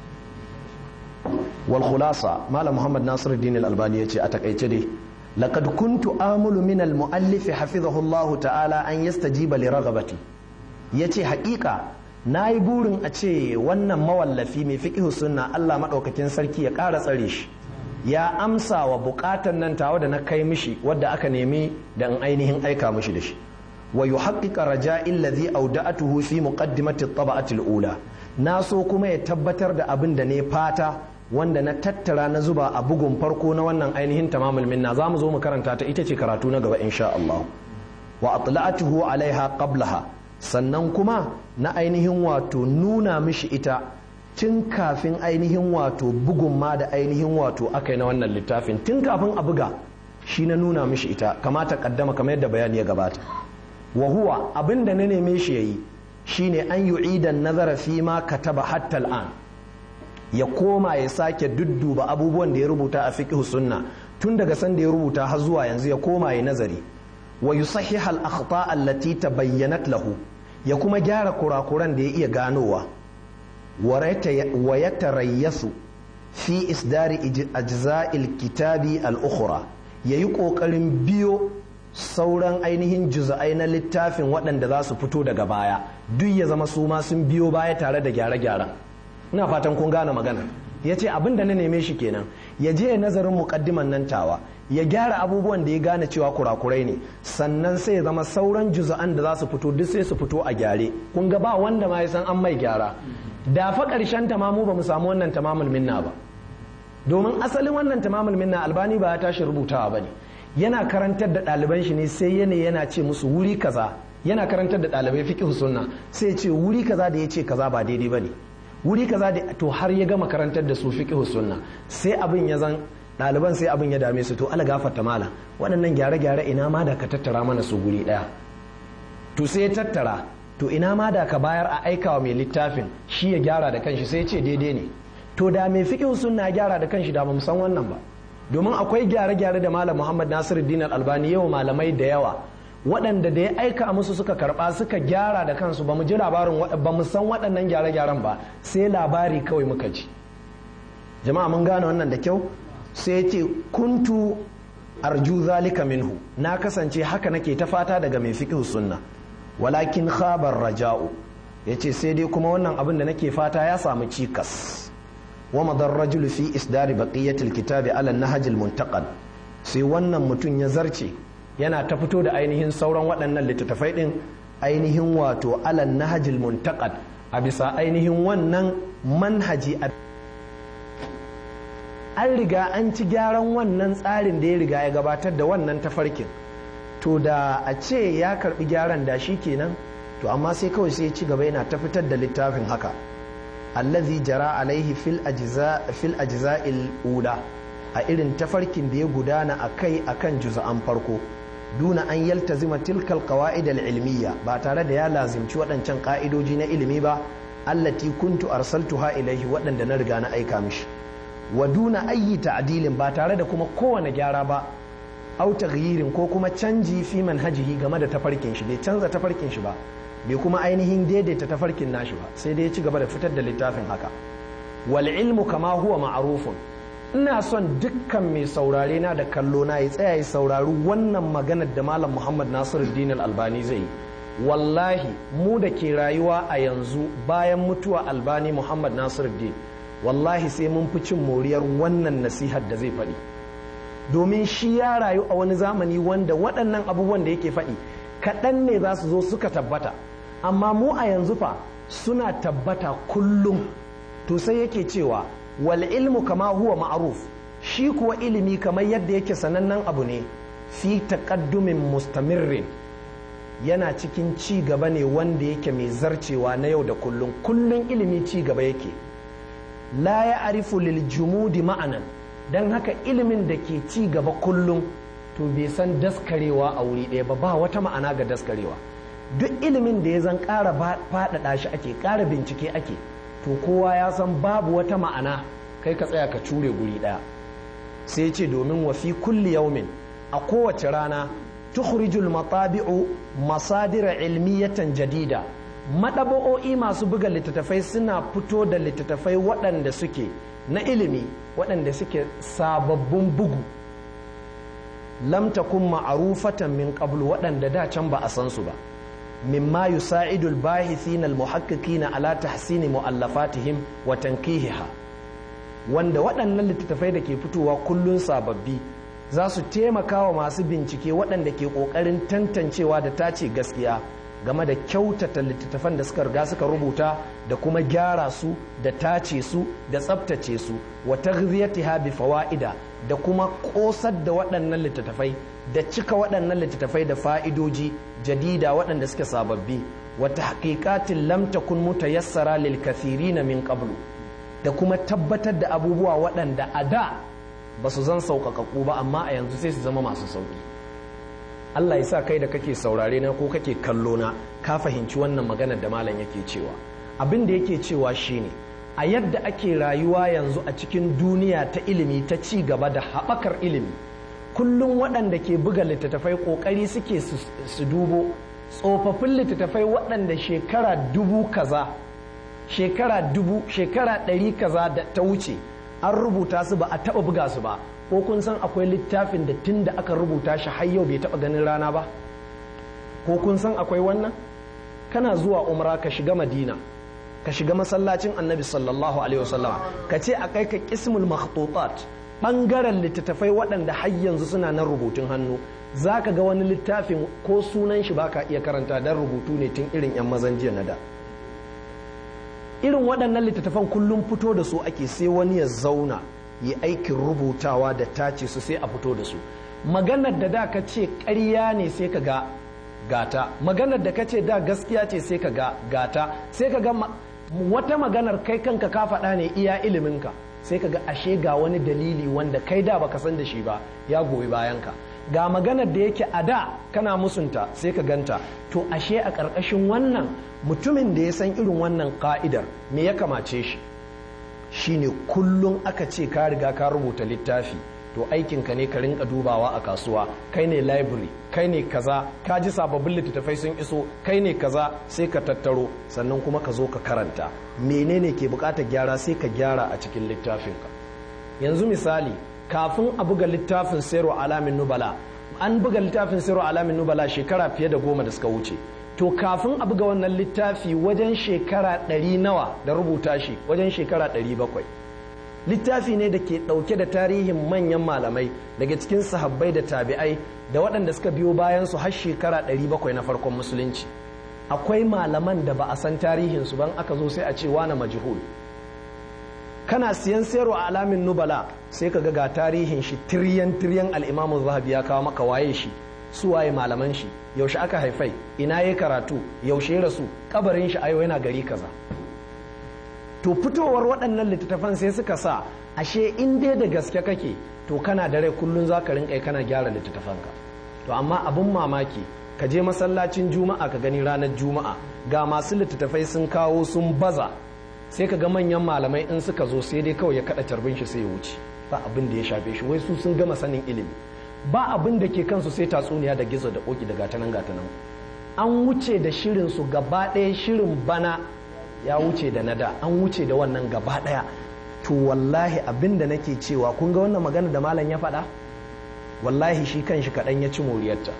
wal khulasa, malam muhammad nasiruddin al-albani ya ce a takaice dai laqad kuntu amulu min al-muallif hafizahu Allah ta'ala an yastajiba li raghabati, yace haƙiƙa na yi burin a ce wannan mawallafi mai fiqhu sunna Allah maɗaukakin sarki ya ƙara tsare shi, ya amsa wa buƙatar nan tawa da na kai mishi wadda aka nemi da in ainihin aika mishi da shi. wa yuhaqqiqa raja'i alladhi awda'atuhu fi muqaddimati at-tab'ati al-ula, na so kuma ya tabbatar da abin da ne fata wanda na tattara na zuba a bugun farko na wannan ainihin tamamul minna, za mu zo mu karanta ta, ita ce karatu na gaba insha Allah. wa atla'atuhu alaiha qablaha, sannan kuma na ainihin wato nuna mishi ita tun kafin ainihin wato bugun ma da ainihin wato aka yi na wannan littafin, tun kafin a buga shi na nuna mishi ita, kamata kaddama kamar yadda bayani ya gabata. wa huwa abin da na neme shi yayi shine an yu'idan nazara fi ma kataba hatta al'an, ya koma ya sake dudduba abubuwan da ya rubuta a fiqh sunna tun daga san da ya rubuta har zuwa yanzu, ya koma ya nazari. wa yusahhiha al-akhta allati tabayyanat lahu, ya kuma gyara kurakuran da ya iya ganowa. wa yatarayyasu fi isdari ajza'il kitabi al-ukhra, yayi kokarin biyo sauran ainihin juz'ai na littafin waɗanda za su fito daga baya duk ya zama su ma sun biyo baya tare da gyare-gyaren. ina fatan kun gane magana. ya ce abin da na neme shi kenan ya je nazarin muƙaddiman nan tawa ya gyara abubuwan da ya gane cewa kurakurai ne, sannan sai ya zama sauran juz'an da za su fito duk sai su fito a gyare. kun ga ba wanda ma ya san an mai gyara. da fa ƙarshen ta ma mu ba mu samu wannan tamamul minna ba, domin asalin wannan tamamul minna Albani ba ya tashi rubutawa ba ne, yana karantar da ɗaliban shi ne sai yana yana ce musu wuri kaza, yana karantar da ɗalibai fiqh sunna sai ce wuri kaza da ya ce kaza ba daidai ba ne, wuri kaza da to har ya gama karantar da su fiqh sunna sai abin ya zan ɗaliban sai abin ya dame su to ala gafarta malam waɗannan gyare-gyare ina ma da ka tattara mana su guri ɗaya. to sai ya tattara, to ina ma da ka bayar a aikawa mai littafin shi ya gyara da kanshi, sai ya ce daidai ne. to da mai fiqh sunna gyara da kanshi da ba mu san wannan ba, domin akwai gyare-gyare da malam Muhammad Nasiruddin Al-Albani yau malamai da yawa waɗanda da ya aika musu suka karɓa suka gyara da kansu, ba mu ji labarin, ba mu san waɗannan gyare-gyaren ba, sai labari kawai muka ji. jama'a mun gane wannan da kyau. sai ya ce kuntu arju zalika minhu, na kasance haka nake ta fata daga mai fiqh sunna, walakin khabar raja'u, yace sai dai kuma wannan abin da nake fata ya samu cikas. wa madar rajul fi isdari baqiyatil kitabi ala nahjil muntaqad, sai wannan mutum ya zarce yana ta fito da ainihin sauran waɗannan littattafai din ainihin wato ala nahjil muntaqad, a bisa ainihin wannan manhaji. an riga an ci gyaran wannan tsarin da ya riga ya gabatar da wannan tafarkin, to da a ce ya karbi gyaran da shi kenan, to amma sai kawai sai ya ci gaba yana ta fitar da littafin haka, allazi jara alaihi fil ajza fil ajza'il ula, a irin tafarkin da ya gudana akai akan juz'an farko, duna an yaltazima tilkal qawaid al ilmiya, ba tare da ya lazimci waɗancan ka'idoji na ilimi ba, allati kuntu arsaltuha ilaihi, waɗanda na riga na aika mishi, wa duna ayyi ta'dilin, ba tare da kuma kowane gyara ba, au taghyirin ko kuma canji fi manhajihi game da tafarkin shi, bai canza tafarkin shi ba, bai kuma ainihin daidaita tafarkin nashi ba, sai dai ya ci gaba da fitar da littafin haka. wal ilmu kama huwa ma'rufun, ina son dukkan mai saurare na da kallo na ya tsaya ya saurari wannan maganar da malam Muhammad Nasiruddin Al-Albani zai yi. wallahi mu da ke rayuwa a yanzu bayan mutuwa Albani Muhammad Nasiruddin, wallahi sai mun fi cin moriyar wannan nasihar da zai faɗi, domin shi ya rayu a wani zamani wanda waɗannan abubuwan da yake faɗi kaɗan ne za su zo suka tabbata, amma mu a yanzu fa suna tabbata kullum. to sai yake cewa wal ilmu kama huwa ma'ruf, shi kuwa ilimi kamar yadda yake sanannen abu ne, fi taqaddumin mustamirrin, yana cikin ci gaba ne wanda yake mai zarcewa na yau da kullum. kullum ilimi ci gaba yake. la ya arifu lil jumudi ma'anan, don haka ilimin da ke ci gaba kullum to bai san daskarewa a wuri ɗaya ba, ba wata ma'ana ga daskarewa. duk ilimin da ya zan ƙara faɗaɗa shi ake, ƙara bincike ake, to kowa ya san babu wata ma'ana kai ka tsaya ka cure guri ɗaya. sai ce domin wa fi kulli yaumin, a kowace rana, tukhrijul matabi'u masadira ilmiyatan jadida, maɗaba'o'i masu buga littattafai suna fito da littattafai waɗanda suke na ilimi, waɗanda suke sababbin bugu, lam takun ma'rufatan min qablu, waɗanda da can ba a san su ba, mimma yusa'idul bahithina almuhaqqiqina ala tahsini mu'allafatihim wa tanqihiha, wanda waɗannan littattafai da ke fitowa kullun sababbi za su taimaka wa masu bincike waɗanda ke ƙoƙarin tantancewa da tace gaskiya game da kyautata littattafan da suka riga suka rubuta, da kuma gyara su da tace su da tsabtace su, wa taghdhiyatiha bi fawaida, da kuma kosar da waɗannan littattafai da cika waɗannan littattafai da fa'idoji jadida waɗanda suke sababbi, wa tahqiqatin lam takun mutayassara lil kathirin min qablu, da kuma tabbatar da abubuwa waɗanda a da ba su zan sauƙaƙaƙu ba, amma a yanzu sai su zama masu sauƙi. Allah ya sa kai da kake saurare na ko kake kallo na ka fahimci wannan maganar da malam yake cewa. Abin da yake cewa shine a yadda ake rayuwa yanzu a cikin duniya ta ilimi, ta ci gaba da haɓakar ilimi, kullum waɗanda ke buga littattafai ƙoƙari suke su dubo tsofaffin littattafai waɗanda shekara dubu kaza, shekara dubu, shekara ɗari kaza da ta wuce an rubuta su ba a taɓa buga su ba, ko kun san akwai littafin da tun da aka rubuta shi har yau bai taɓa ganin rana ba? Ko kun san akwai wannan? Kana zuwa umra ka shiga madina ka shiga masallacin annabi sallallahu alaihi wasallam ka ce a kai ka qismul makhtutat bangaren littattafai waɗanda har yanzu suna nan rubutun hannu, za ka ga wani littafin ko sunan shi baka iya karanta dan rubutu ne tun irin yan mazan jiya na da. Irin waɗannan littattafan kullum fito da su ake, sai wani ya zauna yi aikin rubutawa da tace su sai a fito da su. Maganar da da ka ce ƙarya ne sai ka ga gata, maganar da ka ce da gaskiya ce sai ka ga gata, sai ka ga wata maganar kai kanka ka faɗa ne iya iliminka, sai ka ga ashe ga wani dalili wanda kai da baka san da shi ba ya goyi bayanka. Ga maganar da yake a da kana musunta sai ka ganta, to ashe a ƙarƙashin wannan mutumin da ya san irin wannan ka'idar me ya kamace shi shine kullum aka ce ka riga ka rubuta littafi, to aikinka ne ka rinka dubawa a kasuwa, kai ne library, kai ne kaza, ka ji sababbin littattafai sun iso, kai ne kaza, sai ka tattaro sannan kuma ka zo ka karanta menene ke bukatar gyara sai ka gyara a cikin littafinka. Yanzu misali, kafin a buga littafin Sirru Alamin Nubala, an buga littafin Sirru Alamin Nubala shekara fiye da goma da suka wuce, to kafin a buga wannan littafi wajen shekara ɗari nawa da rubuta shi, wajen shekara ɗari bakwai. Littafi ne da ke ɗauke da tarihin manyan malamai daga cikin sahabbai da tabi'ai da waɗanda suka biyo bayan su har shekara ɗari bakwai na farkon musulunci. Akwai malaman da ba a san tarihinsu ban aka zo sai a ce wane majhul. Kana siyan Sirru Alamin Nubala sai ka ga tarihin shi tiryan tiryan al-Imam Zahabi ya kawo maka waye shi, su waye malaman shi, yaushe aka haifai, ina ya karatu, yaushe ya rasu, kabarin shi ayo yana gari kaza. To fitowar waɗannan littattafan sai suka sa ashe in dai da gaske kake to kana da rai kullun za ka rinƙai kana gyara littattafanka. To amma abin mamaki ka je masallacin juma'a ka gani ranar juma'a ga masu littattafai sun kawo sun baza, sai ka ga manyan malamai in suka zo sai dai kawai ya kaɗa carbin shi sai ya wuce, ba abin da ya shafe shi, wai su sun gama sanin ilimi, ba abin da ke kansu sai tatsuniya da gizo da ƙoƙi da gatanan gatanan. An wuce da shirin su gaba ɗaya, shirin bana ya wuce da nada, an wuce da wannan gaba daya. To wallahi abinda nake cewa kun ga wannan magana da malam ya faɗa, wallahi shi kanshi kaɗan ya ci moriyarta.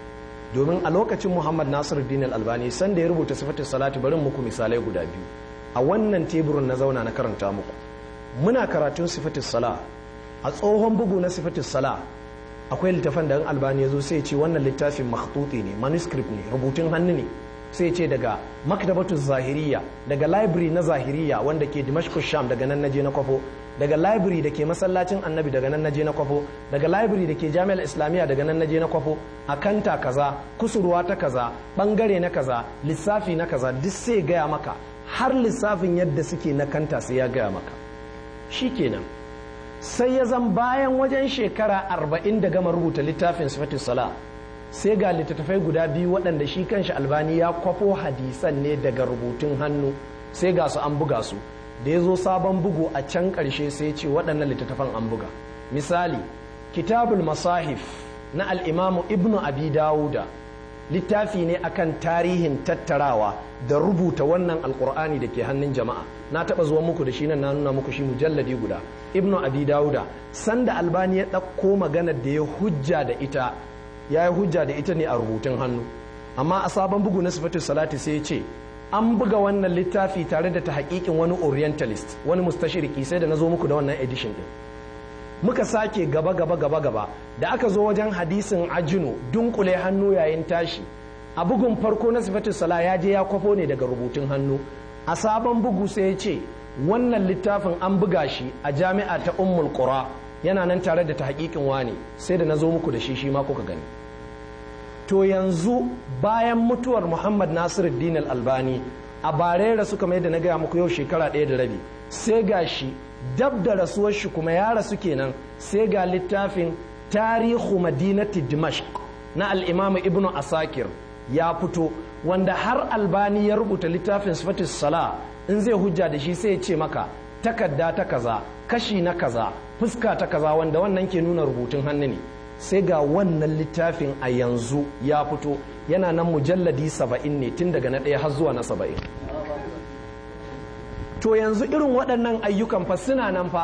Domin a lokacin Muhammad Nasiruddin Al-Albani sanda ya rubuta sifatin salati, barin muku misalai guda biyu a wannan teburin na zauna na karanta muku. Muna karatun sifatin sala, a tsohon bugu na sifatin sala akwai littafin da Albani ya zo sai ya ce wannan littafin makhtuti ne, manuscript ne, rubutun hannu ne, sai ce daga maktabatu zahiriya, daga library na zahiriya wanda ke dimashku sham, daga nan naje na kwafo, daga library da ke masallacin annabi, daga nan naje na kwafo, daga library da ke jami'ar islamiyya, daga nan naje na kwafo, a kanta kaza, kusurwa ta kaza, bangare na kaza, lissafi na kaza, duk sai gaya maka har lissafin yadda suke na kanta sai ya gaya maka. Shikenan sai ya zan bayan wajen shekara arba'in da gama rubuta littafin sifatus sala, sai ga littattafai guda biyu waɗanda shi kanshi Albani ya kwafo hadisan ne daga rubutun hannu, sai ga su an buga su. Da ya zo sabon bugu a can ƙarshe sai ce waɗannan littattafan an buga. Misali, Kitabul Masahif na al'imamu Ibnu Abi Dawuda, littafi ne akan tarihin tattarawa da rubuta wannan alƙur'ani da ke hannun jama'a. Na taɓa zuwa muku da shi nan, na nuna muku shi mujalladi guda. Ibnu Abi Dawuda, sanda Albani ya ɗauko maganar da ya hujja da ita, ya yi hujja da ita ne a rubutun hannu, amma a sabon bugu na sifatul salati sai ya ce an buga wannan littafi tare da ta haƙiƙin wani orientalist, wani mustashiriki, sai da na zo muku da wannan edition din. Muka sake gaba gaba gaba gaba da aka zo wajen hadisin ajinu dunkule hannu yayin tashi, a bugun farko na sifatul sala ya je ya kwafo ne daga rubutun hannu, a sabon bugu sai ya ce wannan littafin an buga shi a jami'a ta Ummul Qura, yana nan tare da ta haƙiƙin wani, sai da na zo muku da shi shi ma kuka gani. To yanzu bayan mutuwar Muhammad Nasiruddin Al-Albani a barera suka mai da na gaya muku yau shekara ɗaya da rabi, sai ga shi dab da rasuwar shi kuma ya rasu kenan, sai ga littafin Tarihu Madinati Dimashq na al-Imam Ibn Asakir ya fito, wanda har Albani ya rubuta littafin Sifatus Sala, in zai hujja da shi sai ya ce maka takarda ta kaza, kashi na kaza, fuska ta kaza, wanda wannan ke nuna rubutun hannu ne. Sai ga wannan littafin a yanzu ya fito, yana nan mujalladi saba'in ne, tun daga na ɗaya har zuwa na saba'in. To yanzu irin waɗannan ayyukan fa suna nan fa,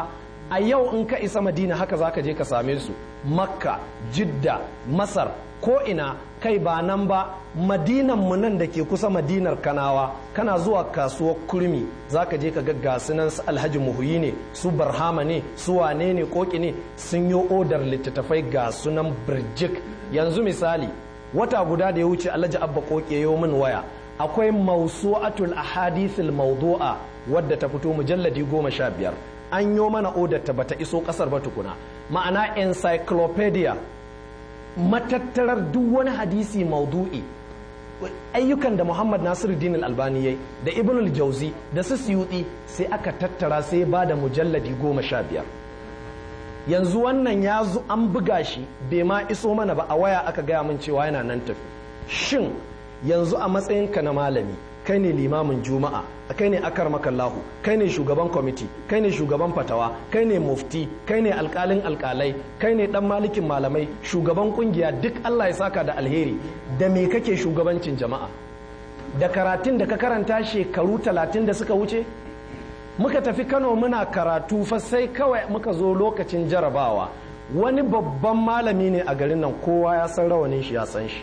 a yau in ka isa madina haka za ka je ka same su, makka, jidda, masar, ko ina, kai ba nan ba, madinan mu nan da ke kusa madinar kanawa, kana zuwa kasuwar kurmi za ka je ka ga nan su alhaji muhuyi ne, su barhama ne, su wane ne, koki ne, sun yi odar littattafai ga sunan birjik. Yanzu misali wata guda da ya wuce alhaji abba koki ya yi min waya, akwai mausu'atul ahadithil mawdu'a wadda ta fito mujalladi goma sha biyar, an yi mana odar ta bata iso kasar ba tukuna, ma'ana encyclopedia, matattarar duk wani hadisi maudu'i, ayyukan da Muhammad Nasiruddin Al-Albani yayi da Ibn al-Jauzi da su Suyuti, sai aka tattara sai ba da mujalladi goma sha biyar. Yanzu wannan ya zo an buga shi bai ma iso mana ba, a waya aka gaya min cewa yana nan tafi. Shin yanzu a matsayinka na malami, kai ne limamin juma'a, kai ne akar makallahu, kai ne shugaban kwamiti, kai ne shugaban fatawa, kai ne mufti, kai ne alkalin alkalai, kai ne dan malikin malamai, shugaban kungiya, duk Allah ya saka da alheri. Da me kake shugabancin jama'a? Da karatun da ka karanta shekaru talatin da suka wuce? Muka tafi Kano muna karatu fa sai kawai muka zo lokacin jarabawa, wani babban malami ne a garin nan, kowa ya san rawanin shi ya san shi.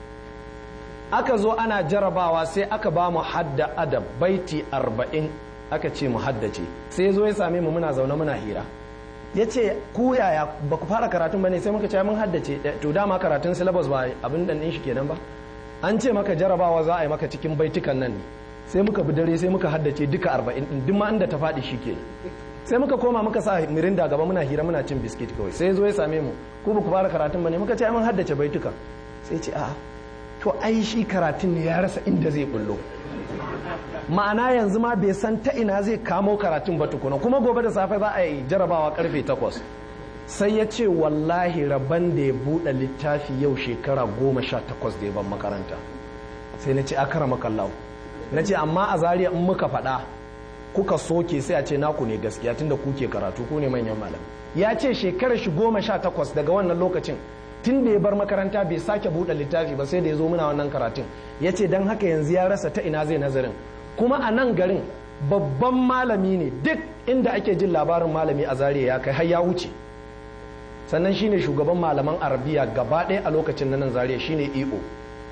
Aka zo ana jarabawa sai aka ba mu hadda adab baiti arba'in, aka ce mu haddace, sai zo ya same mu muna zaune muna hira, ya ce ku yaya ba ku fara karatun ba ne? Sai muka ce mun haddace. To dama karatun syllabus ba abin dan shi kenan ba, an ce maka jarabawa za a yi maka cikin baitukan nan ne. Sai muka bi dare sai muka haddace duka arba'in din, duk ma inda ta faɗi shi kenan. Sai muka koma muka sa mirinda gaba muna hira muna cin biskit kawai, sai zo ya same mu, ku ba ku fara karatun ba ne? Muka ce mun haddace baitukan. Sai ce a'a, to ai shi karatun ne ya rasa inda zai bullo, ma'ana yanzu ma bai san ta ina zai kamo karatun ba tukuna, kuma gobe da safe za a yi jarabawa karfe takwas. Sai ya ce wallahi rabban da ya buɗe littafi yau shekara goma sha takwas da ya ban makaranta. Sai na ce akara makallahu, na ce amma a Zariya in muka faɗa kuka soke sai a ce naku ne gaskiya tunda kuke karatu, ku ne manyan malam. Ya ce shekarar shi goma sha takwas daga wannan lokacin, tun da ya bar makaranta bai sake buɗe littafi ba sai da ya zo muna wannan karatun. Ya ce don haka yanzu ya rasa ta ina zai nazarin, kuma a nan garin babban malami ne, duk inda ake jin labarin malami a Zariya ya kai har ya wuce. Sannan shine shugaban malaman arabiya gaba ɗaya a lokacin nan Zariya, shine E O,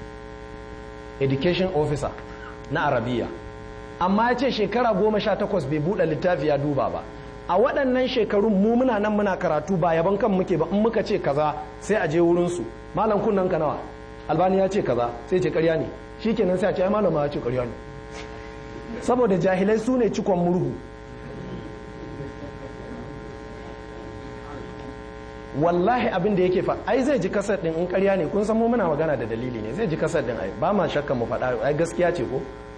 education officer na arabiya. Amma ya ce shekara goma sha takwas bai buɗe littafi ya duba ba. A waɗannan shekarun mu muna nan muna karatu ba yaban kan muke ba, in muka ce kaza sai a je wurinsu, malam kunnan ka nawa, Albani ya ce kaza, sai ce ƙarya ne, shikenan sai a ce ai malam ya ce ƙarya ne, saboda jahilai su ne cikon murhu. Wallahi abin da yake fa ai zai ji kasar din in ƙarya ne, kun san mu muna magana da dalili ne, zai ji kasar din ai ba ma shakkan mu faɗa ai gaskiya ce ko.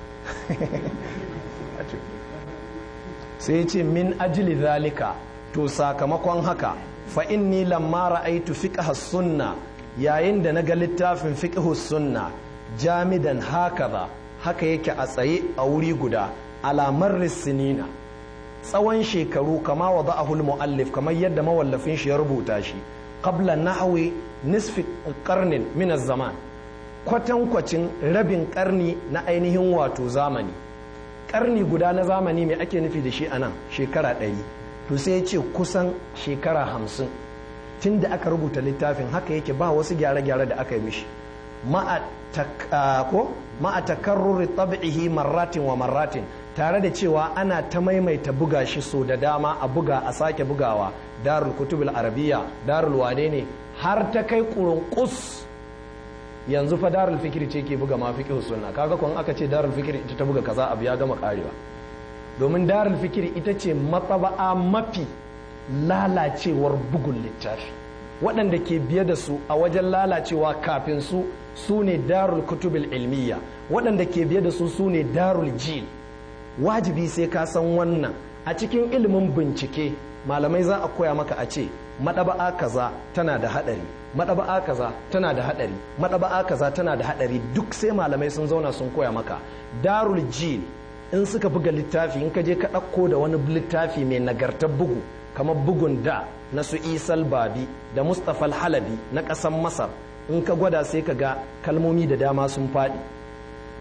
Sai ce min ajili zalika, to sakamakon haka, fa inni lamma ra'aitu fiqh sunna, yayin da naga littafin fiqh sunna jamidan hakaza, haka yake a tsaye a wuri guda, alamar sinina, tsawon shekaru, kama wada'ahu al-muallif, kamar yadda mawallafin shi ya rubuta shi, qabla nahwi nisfi qarnin min az-zaman, kwatankwacin rabin karni na ainihin wato zamani. Karni guda na zamani mai ake nufi da shi a nan shekara ɗari, to sai ya ce kusan shekara hamsin tun da aka rubuta littafin, haka yake ba wasu gyare-gyare da aka yi mishi, ma'a takarruri tab'ihi marratin wa marratin, tare da cewa ana ta maimaita buga shi so da dama, a buga a sake bugawa, darul kutubul arabiya, darul wane ne, har ta kai kurunkus. Yanzu fa darul fikiri ce ke buga ma fiqh sunna, kaga kun aka ce darul fikiri ita ta buga kaza abu ya gama karewa, domin darul fikiri ita ce matsaba'a mafi lalacewar bugun littafi. Waɗanda ke biye da su a wajen lalacewa kafin su su ne darul kutubil ilmiya, waɗanda ke biye da su su ne darul jil. Wajibi sai ka san wannan. A cikin ilimin bincike malamai za a koya maka a ce maɗaba'a kaza tana da haɗari, maɗaba'a kaza tana da haɗari, maɗaba'a kaza tana da haɗari, duk sai malamai sun zauna sun koya maka. Darul jil in suka buga littafi, in ka je ka ɗauko da wani littafi mai nagartar bugu kamar bugun da na su Isal Babi da Mustapha Halabi na ƙasar Masar, in ka gwada sai ka ga kalmomi da dama sun faɗi.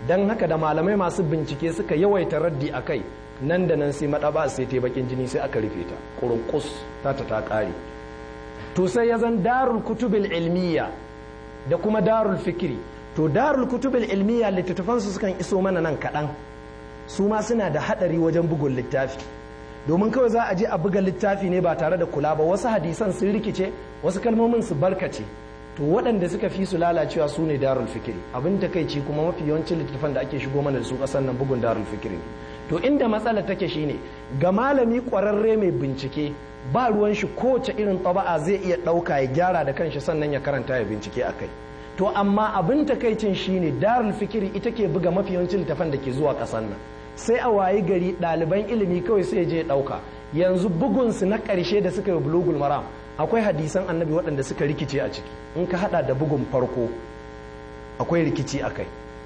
don haka da malamai masu bincike suka yawaita raddi a kai, nan da nan sai maɗaba sai ta bakin jini sai aka rufe ta ƙurunƙus ta ta ta ƙare. To sai ya zan darul kutubil ilmiya da kuma darul fikiri. To darul kutubil ilmiya littattafansu sukan iso mana nan kaɗan, su ma suna da haɗari wajen bugun littafi, domin kawai za a je a buga littafi ne ba tare da kula ba, wasu hadisan sun rikice, wasu kalmomin su barkace. To waɗanda suka fi su lalacewa su ne darul fikiri. Abin takaici kuma mafi yawancin littattafan da ake shigo mana da su ƙasar nan bugun darul fikiri ne. To inda matsala take shine, ga malami ƙwararre mai bincike ba ruwan shi kowace irin taba'a zai iya ɗauka ya gyara da kanshi sannan ya karanta ya bincike a kai. To amma abin takaicin shine darul fikiri ita ke buga mafi yawancin littattafan da ke zuwa ƙasar nan, sai a wayi gari ɗaliban ilimi kawai sai je ɗauka. Yanzu bugunsu na ƙarshe da suka yi bulugul maram akwai hadisan annabi waɗanda suka rikice a ciki, in ka hada da bugun farko akwai rikici a kai.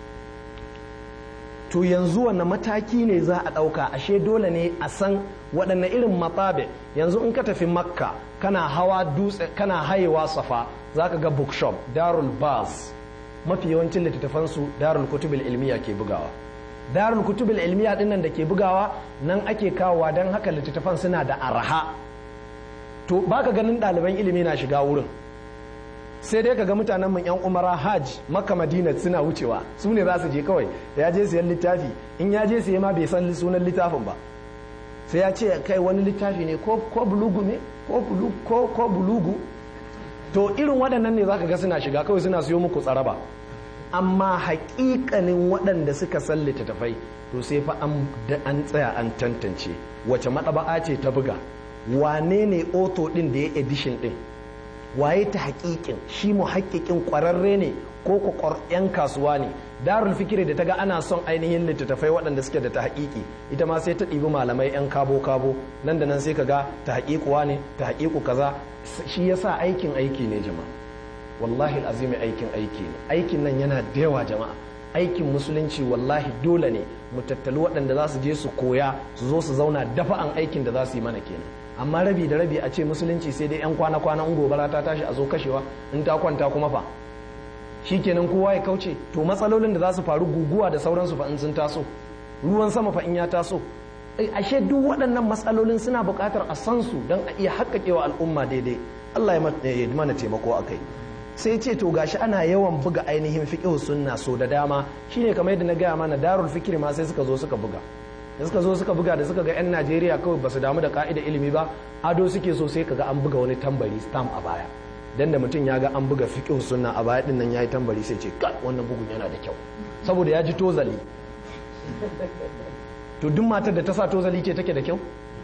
To yanzu wanne mataki ne za a ɗauka? Ashe dole ne a san waɗanne irin matsabe. Yanzu in ka tafi makka kana hawa dutse kana hayewa safa za ka ga bookshop darul baz, mafi yawancin littattafansu darul kutubil ilmiya ke bugawa. Darul kutubil ilmiya ɗin nan da ke bugawa nan ake kawowa, don haka littattafan suna da arha. To baka ganin ɗaliban ilimi na shiga wurin, sai dai kaga mutanen mun yan umara hajj makka madina suna wucewa, su ne za su je kawai da ya je siyan littafi, in ya je siya ma bai san sunan littafin ba, sai ya ce kai wani littafi ne ko bulugu ne ko bulugu. To irin waɗannan ne zaka ga suna shiga kawai suna siyo muku tsaraba. Amma haƙiƙanin waɗanda suka san littattafai to sai fa an tsaya an tantance wace maɗaba'a ce ta buga, wane ne oto ɗin da ya edishin ɗin, waye ta haƙiƙin, shi mu haƙiƙin ƙwararre ne ko ko yan kasuwa ne. Darul fikiri da ta ga ana son ainihin littattafai waɗanda suke da ta haƙiƙi, ita ma sai ta ɗibi malamai yan kabo kabo, nan da nan sai ka ga ta haƙiƙuwa ne, ta haƙiƙu kaza. Shi yasa aikin aiki ne jama'a, wallahi azimi aikin aiki ne. Aikin nan yana da yawa jama'a. Aikin musulunci wallahi dole ne mu tattali waɗanda za su je su koya su zo su zauna dafa'an aikin da za su yi mana kenan. Amma rabi da rabi a ce musulunci sai dai 'yan kwana-kwana in gobara ta tashi a zo kashewa, in ta kwanta kuma fa shi kenan kowa ya kauce. To matsalolin da za su faru, guguwa da sauransu fa in sun taso, ruwan sama fa in ya taso, ashe duk waɗannan matsalolin suna buƙatar a san su don a iya haƙƙaƙewa al'umma daidai. Allah ya mana taimako a kai. Sai ce to gashi ana yawan buga ainihin fiqh sunna so da dama, shine kamar yadda na gaya mana darul fikri ma sai suka zo suka buga da suka zo suka buga da suka ga 'yan Najeriya kawai ba su damu da ka'ida ilimi ba, ado suke so, sai kaga an buga wani tambari stamp a baya, dan da mutum ya ga an buga fiqh sunna a baya din nan yayi tambari sai ce kai wannan bugun yana da kyau, saboda ya ji tozali. To duk matar da ta sa tozali ce take da kyau?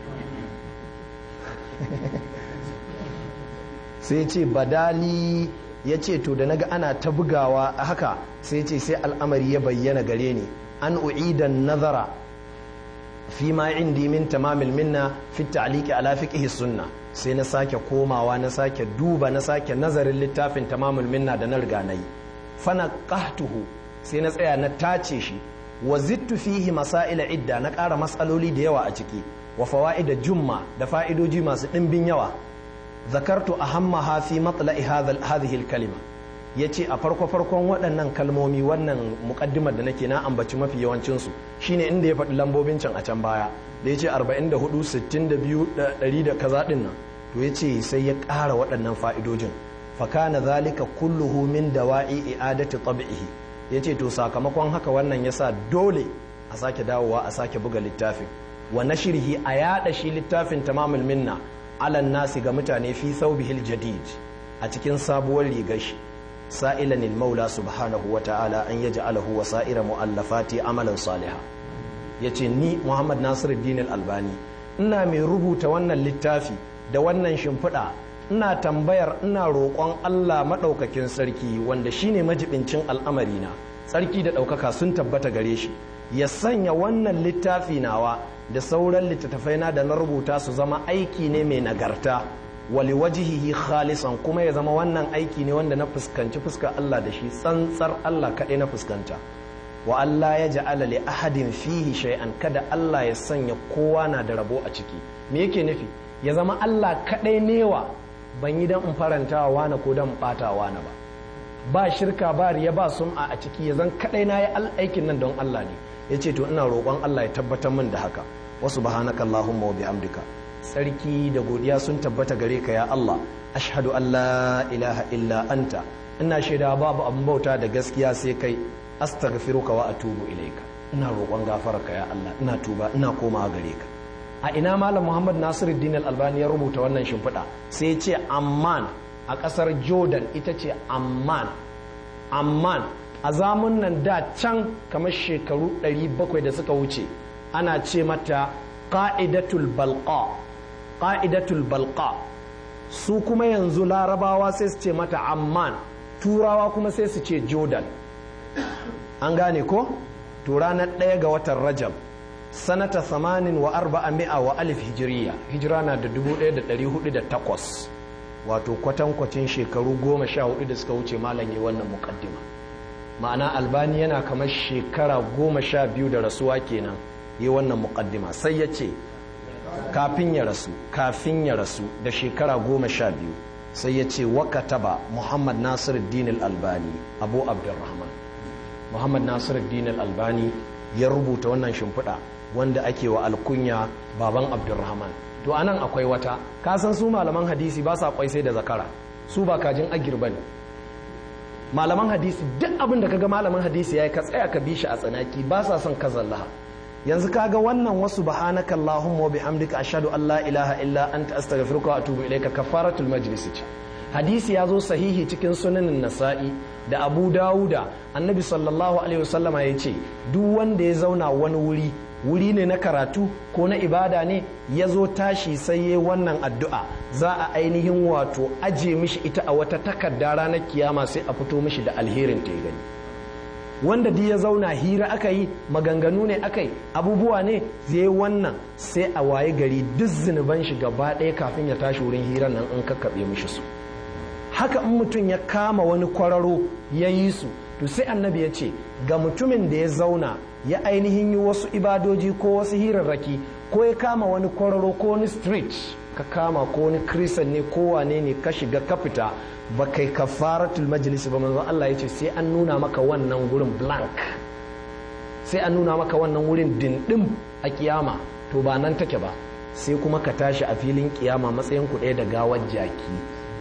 Sai ce badali, ya ce to da naga ana ta bugawa a haka, sai ce sai al'amari ya bayyana gare ni, an u'idan nazara fi ma indi min tamamil minna fi ta'liqi ala fiqhi sunna. Sai na sake komawa na sake duba na sake nazarin littafin tamamul minna da na riga nayi, fana qahtuhu, sai na tsaya na tace shi, wa zittu fihi masaila idda, na ƙara matsaloli da yawa a ciki, wa fawaida jumma, da fa'idoji masu ɗimbin yawa. zakartu ahammaha fi matla'i hadhihi al-kalima, yace a farko farkon waɗannan kalmomi, wannan muqaddimar da nake na ambaci mafi yawancin su, shine inda ya faɗi lambobin can a can baya da yace arba'in da hudu, sittin da biyu, ɗari da kaza din nan, to yace sai ya ƙara waɗannan fa'idojin. fa kana zalika kulluhu min dawa'i i'adati tab'ihi, yace to sakamakon haka wannan yasa dole a sake dawowa a sake buga littafin, wa nashrihi, a yada shi littafin tamamul minna alan nasi ga mutane fi thawbihil jadid, a cikin sabuwar rigar shi, sa'ilan al-maula subhanahu wa ta'ala an yaj'alahu wa sa'ira mu'allafati amalan saliha. Yace ni Muhammad Nasiruddin al-Albani ina mai rubuta wannan littafi da wannan shimfiɗa, ina tambayar, ina roƙon Allah madaukakin sarki wanda shine majibincin al'amari na, sarki da ɗaukaka sun tabbata gare shi, ya sanya wannan littafi nawa da sauran littattafai na da na rubuta su zama aiki ne mai nagarta, wali wajihihi khalisan, kuma ya zama wannan aiki ne wanda na fuskanci fuskar Allah da shi, tsantsar Allah kaɗai na fuskanta. Wa Allah ya ja'ala li ahadin fihi shay'an, kada Allah ya sanya kowa na da rabo a ciki. Me yake nufi? Ya zama Allah kaɗai newa, ban yi dan in faranta wa wani ko dan ɓata wa wani ba. ba shirka ba riya ba sum'a a ciki ya zan kadai na yi aikin nan don Allah ne ya ce to ina roƙon Allah ya tabbatar min da haka wasu subhanaka Allahumma wa bihamdika sarki da godiya sun tabbata gare ka ya Allah ashhadu an la ilaha illa anta ina shaida babu abin bauta da gaskiya sai kai astaghfiruka wa atubu ilaika ina roƙon gafararka ya Allah ina tuba ina komawa gare ka a ina malam Muhammad Nasiruddin Al-Albani ya rubuta wannan shimfiɗa sai ya ce Amman a ƙasar Jordan ita ce Amman Amman a zamun nan da can kamar shekaru ɗari bakwai da suka wuce ana ce mata qa'idatul balqa qa'idatul balqa su kuma yanzu larabawa sai su ce mata Amman turawa kuma sai su ce Jordan an gane ko to ranar ɗaya ga watan Rajab sanata samanin wa arba'a mi'a wa alif hijiriya hijira na da dubu ɗaya da ɗari hudu da takwas wato kwatankwacin shekaru goma sha hudu da suka wuce malam yi wannan mukaddima ma'ana albani yana kamar shekara goma sha biyu da rasuwa kenan yi wannan mukaddima sai ya ce kafin ya rasu kafin ya rasu da shekara goma sha biyu sai ya ce wakataba Muhammad Nasiruddin Al-Albani Abu Abdurrahman Muhammad Nasiruddin Al-Albani ya rubuta wannan shimfiɗa wanda ake wa alkunya baban Abdurrahman to anan akwai wata kasan su malaman hadisi ba sa kwai sai da zakara su ba kajin agir bane malaman hadisi duk abin da kaga malaman hadisi yayi ka tsaya ka bi shi a tsanaki ba sa son kazallaha yanzu kaga wannan wasu subhanaka allahumma wa bihamdika ashhadu an la ilaha illa anta astaghfiruka wa atubu ilayka kafaratul majlis ce hadisi ya zo sahihi cikin sunanin nasa'i da abu dawuda annabi sallallahu alaihi wasallama ya ce duk wanda ya zauna wani wuri wuri ne na karatu ko na ibada ne ya zo tashi sai ya wannan addu'a za a ainihin wato aje mishi ita a wata takarda ranar kiyama sai a fito mishi da alherin ta gani wanda duk ya zauna hira aka yi maganganu ne aka yi abubuwa ne zai wannan sai a waye gari duk zunuban shi gaba ɗaya kafin ya tashi wurin hiran nan in kakkaɓe mishi su haka in mutum ya kama wani kwararo ya yi su to sai annabi ya ce ga mutumin da ya zauna ya ainihin yi wasu ibadoji ko wasu hirarraki ko ya kama wani kwararo ko wani street ka kama ko wani krisan ne ko wane ne ka shiga ka fita ba kai kafaratul majlis ba manzon Allah ya ce sai an nuna maka wannan gurin blank sai an nuna maka wannan wurin dindim a kiyama to ba nan take ba sai kuma ka tashi a filin kiyama matsayin ku ɗaya da gawar jaki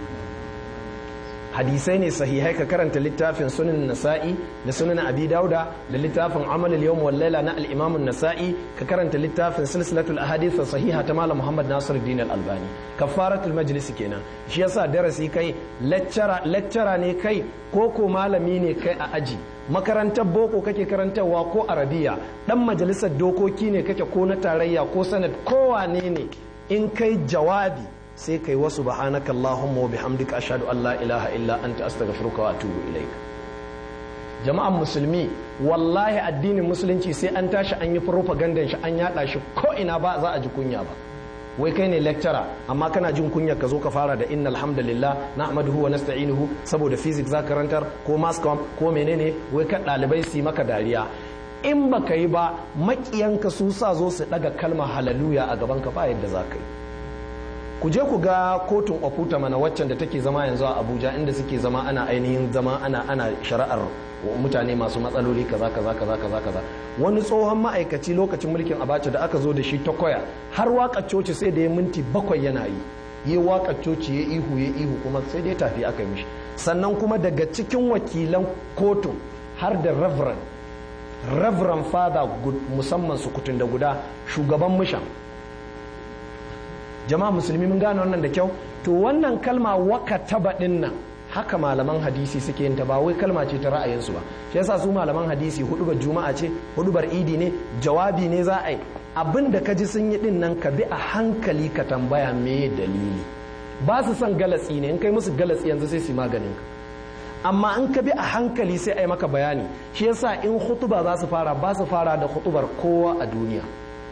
hadisai ne sahihai ka karanta littafin sunan nasa'i da sunan abi dauda da littafin amal al-yawm wal layla na al-imam an-nasa'i ka karanta littafin silsilatul ahadith sahiha ta malam Muhammad Nasiruddin Al-Albani kafaratul majlis kenan shi yasa darasi kai lecturer lecturer ne kai ko ko malami ne kai a aji makarantar boko kake karantarwa ko arabiya dan majalisar dokoki ne kake ko na tarayya ko sanad ko wane ne in kai jawabi sai kai wasu subhanaka allahumma wa bihamdika ashhadu an la ilaha illa anta astaghfiruka wa atubu ilaika jama'an musulmi wallahi addinin musulunci sai an tashi an yi propaganda shi an yada shi ko ina ba za a ji kunya ba wai kai ne lecturer amma kana jin kunya ka zo ka fara da innal hamdalillah nahmaduhu wa nasta'inuhu saboda physics za karantar ko mass com ko menene wai ka dalibai su maka dariya in baka yi ba makiyanka su sa zo su daga kalmar haleluya a gaban ka ba yadda za ka yi ku je ku ga kotun ofuta mana waccan da take zama yanzu a abuja inda suke zama ana ainihin zama ana ana shari'ar mutane masu matsaloli kaza kaza kaza kaza kaza wani tsohon ma'aikaci lokacin mulkin abacha da aka zo da shi ta koya har waka coci sai da ya minti bakwai yana yi yi waka coci ya ihu ya ihu kuma sai dai tafi aka yi mishi sannan kuma daga cikin wakilan kotun har da reverend reverend father musamman sukutun da guda shugaban mishan jama'a musulmi mun gane wannan da kyau to wannan kalma wakataba din nan haka malaman hadisi suke yin ta ba wai kalma ce ta ra'ayinsu ba shi yasa su malaman hadisi hudubar juma'a ce hudubar idi ne jawabi ne za a yi abin da ka ji sun yi din nan ka bi a hankali ka tambaya me dalili ba su son galatsi ne in kai musu galatsi yanzu sai su maganin ka amma in ka bi a hankali sai a yi maka bayani shi yasa in hutuba za su fara ba su fara da hutubar kowa a duniya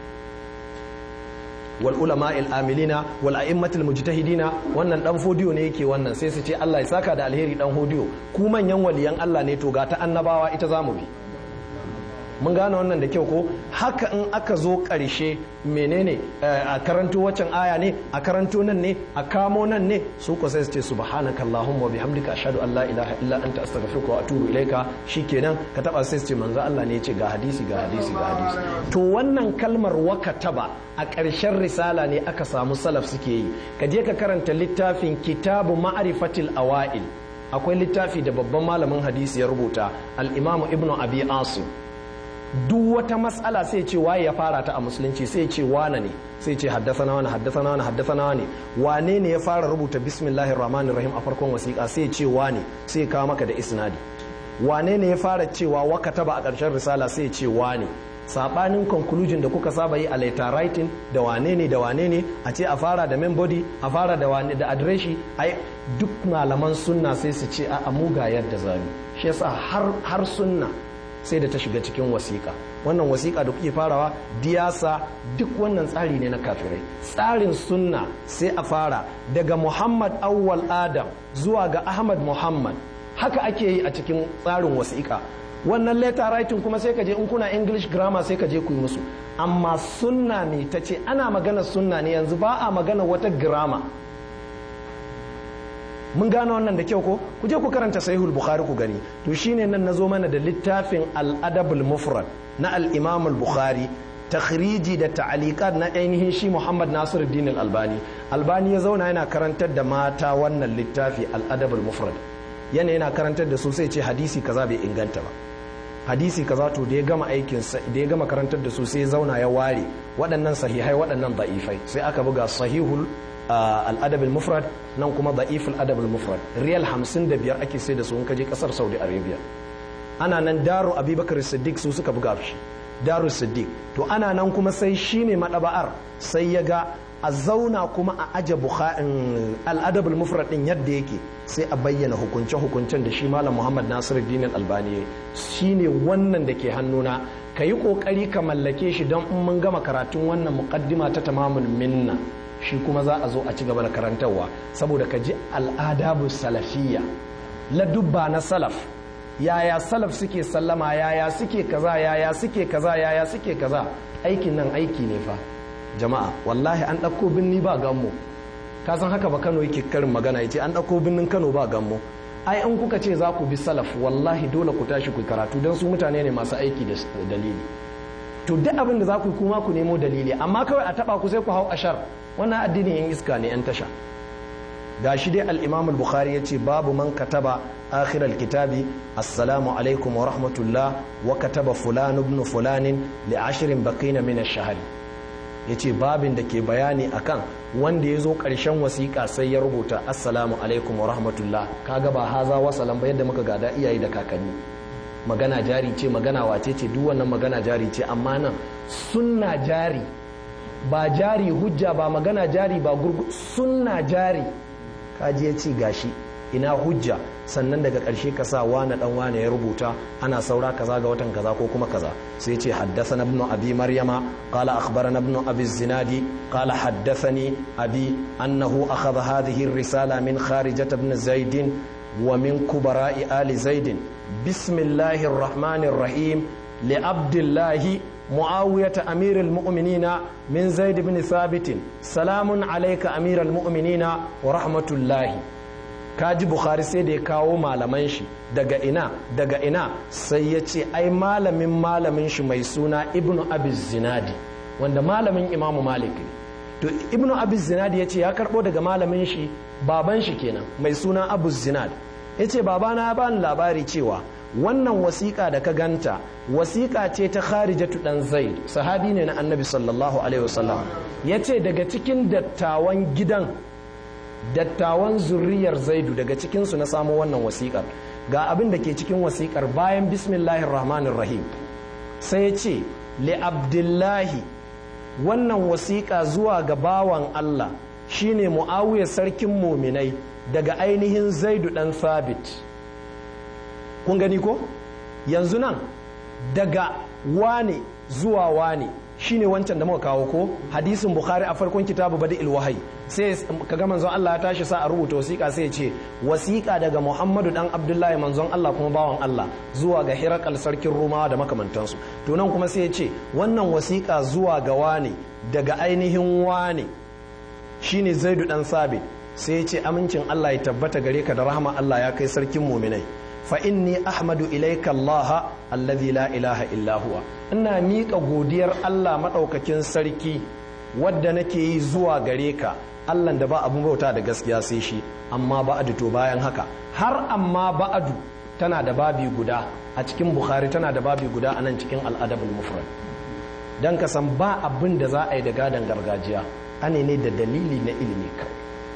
wal ulama'il amilina wal a'immatil mujtahidina wannan dan fodiyo ne yake wannan sai su ce Allah ya saka da alheri dan hodiyo ku manyan waliyan Allah ne to ga ta annabawa ita zamu bi mun gane wannan da kyau ko haka in aka zo ƙarshe menene a karanto waccan aya ne a karanto nan ne a kamo nan ne su ko sai su ce subhanaka allahumma wa bihamdika ashhadu an la ilaha illa anta astaghfiruka wa atubu ilaika shikenan ka taba sai su ce manzo Allah ne ya ce ga hadisi ga hadisi ga hadisi to wannan kalmar wakataba a ƙarshen risala ne aka samu salaf suke yi ka je ka karanta littafin kitabu ma'rifatil awail akwai littafi da babban malamin hadisi ya rubuta al-imamu ibnu abi asim duk wata matsala sai ce waye ya fara ta a musulunci sai ce wane ne sai ce haddasana wani haddasana wani haddasana wani wane ne ya fara rubuta bismillahir rahmanir rahim a farkon wasiƙa sai ce wane sai kawo maka da isnadi wane ne ya fara cewa wakataba a ƙarshen risala sai ce wane sabanin conclusion da kuka saba yi a letter writing da wane ne da wane ne a ce a fara da main body a fara da wane da adireshi ai duk malaman sunna sai su ce a muga yadda zamu shi yasa har har sunna sai da ta shiga cikin wasiƙa wannan wasiƙa da kuke farawa diyasa duk wannan tsari ne na kafirai tsarin sunna sai a fara daga Muhammad awwal Adam zuwa ga Ahmad Muhammad haka ake yi a cikin tsarin wasiƙa wannan letter writing kuma sai ka je in kuna English grammar sai ka je ku yi musu amma sunna ne ta ce ana magana sunna ne yanzu ba a magana wata grammar mun gane wannan da kyau ko ku je ku karanta sahihul bukhari ku gani to shine nan nazo mana da littafin al-adabul mufrad na al-imam al-bukhari takhriji da ta'aliqat na ainihin shi Muhammad Nasiruddin al-Albani Albani ya zauna yana karantar da mata wannan littafi al-adabul mufrad yana yana karantar da su sai ce hadisi kaza bai inganta ba hadisi kaza to da ya gama aikin da ya gama karantar da su sai ya zauna ya ware waɗannan sahihai waɗannan da'ifai sai aka buga sahihul al'adab al-mufrad nan kuma da'if al'adab al-mufrad riyal hamsin da biyar ake sai da su in kaje kasar Saudi Arabia ana nan daru Abubakar Siddiq su suka buga shi daru Siddiq to ana nan kuma sai shi mai madaba'ar sai ya ga a zauna kuma a aje al'adab al-mufrad din yadda yake sai a bayyana hukunce hukuncen da shi malam Muhammad Nasiruddin al-Albani shine wannan da ke hannuna kayi kokari ka mallake shi don in mun gama karatun wannan muqaddima ta tamamul minna shi kuma za a zo a ci gaba da karantarwa saboda ka ji al'adabu salafiyya ladubba na salaf yaya salaf suke sallama yaya suke kaza yaya suke kaza yaya suke kaza aikin nan aiki ne fa jama'a wallahi an ɗauko binni ba gammo ka san haka ba Kano yake karin magana yace an ɗauko binnin Kano ba gammo ai in kuka ce za ku bi salaf wallahi dole ku tashi ku karatu don su mutane ne masu aiki da dalili to duk abin da za ku yi kuma ku nemo dalili amma kawai a taba ku sai ku hau ashar wannan addinin yan iska ne yan tasha gashi dai al-Imam al-Bukhari yace babu man kataba akhir al-kitabi assalamu alaikum wa rahmatullah wa kataba fulan ibn fulan li ashrin baqina min ash-shahr yace babin da ke bayani akan wanda ya zo ƙarshen wasiƙa sai ya rubuta assalamu alaikum wa rahmatullah kaga ba haza wasalan ba yadda muka gada iyaye da kakanni magana jari ce magana wace ce duk wannan magana jari ce amma nan sunna jari ba jari hujja ba magana jari ba gurgu sunna jari kaji ya ce gashi ina hujja sannan daga ƙarshe ka sa wane dan wane ya rubuta ana saura kaza ga watan kaza ko kuma kaza sai ce haddathana ibn abi maryama qala akhbarana ibn abi zinadi qala haddathani abi annahu akhadha hadhihi ar-risala min kharijat ibn zaid wa min kubara'i ali zaid bismillahir rahmanir rahim li abdillahi معاوية أمير المؤمنين من زيد بن ثابت سلام عليك أمير المؤمنين ورحمة الله kaji Bukhari sai da ya kawo malaman shi daga ina daga ina sai ya ce ai malamin malamin shi mai suna ibnu abi zinadi wanda malamin imamu malik ne to ibnu abi zinadi ya ce ya karbo daga malamin shi baban shi kenan mai suna abu zinad ya ce babana ya bani labari cewa wannan wasiƙa da ka ganta wasiƙa ce ta kharijatu dan zaid sahabi ne na annabi sallallahu alaihi wasallam ya ce daga cikin dattawan gidan dattawan zurriyar zaidu daga cikinsu na samo wannan wasiƙar ga abin da ke cikin wasiƙar bayan bismillahir rahmanir rahim sai ya ce li abdullahi wannan wasiƙa zuwa ga bawan Allah shine muawiya sarkin muminai daga ainihin zaidu dan thabit kun gani ko yanzu nan daga wane zuwa wane shine wancan da muka kawo ko hadisin bukhari a farkon kitabu badil wahyi sai kaga manzon Allah ya tashi sa a rubuta wasiƙa sai ya ce wasiƙa daga Muhammadu dan Abdullahi manzon Allah kuma bawan Allah zuwa ga Hirakal sarkin Rumawa da makamantansu to nan kuma sai ya ce wannan wasiƙa zuwa ga wane daga ainihin wane shine Zaidu dan Sabit sai ya ce amincin Allah ya tabbata gare ka da rahama Allah ya kai sarkin mu'minai fa inni ahmadu ilayka Allah alladhi la ilaha illa huwa ina miƙa godiyar Allah maɗaukakin sarki wadda nake yi zuwa gare ka Allah da ba abun bauta da gaskiya sai shi amma ba'adu to bayan haka har amma ba'adu tana da babi guda a cikin Bukhari tana da babi guda a nan cikin al-adabul mufrad dan ka san ba abin da za a yi da gadan gargajiya ane ne da dalili na ilimi kawai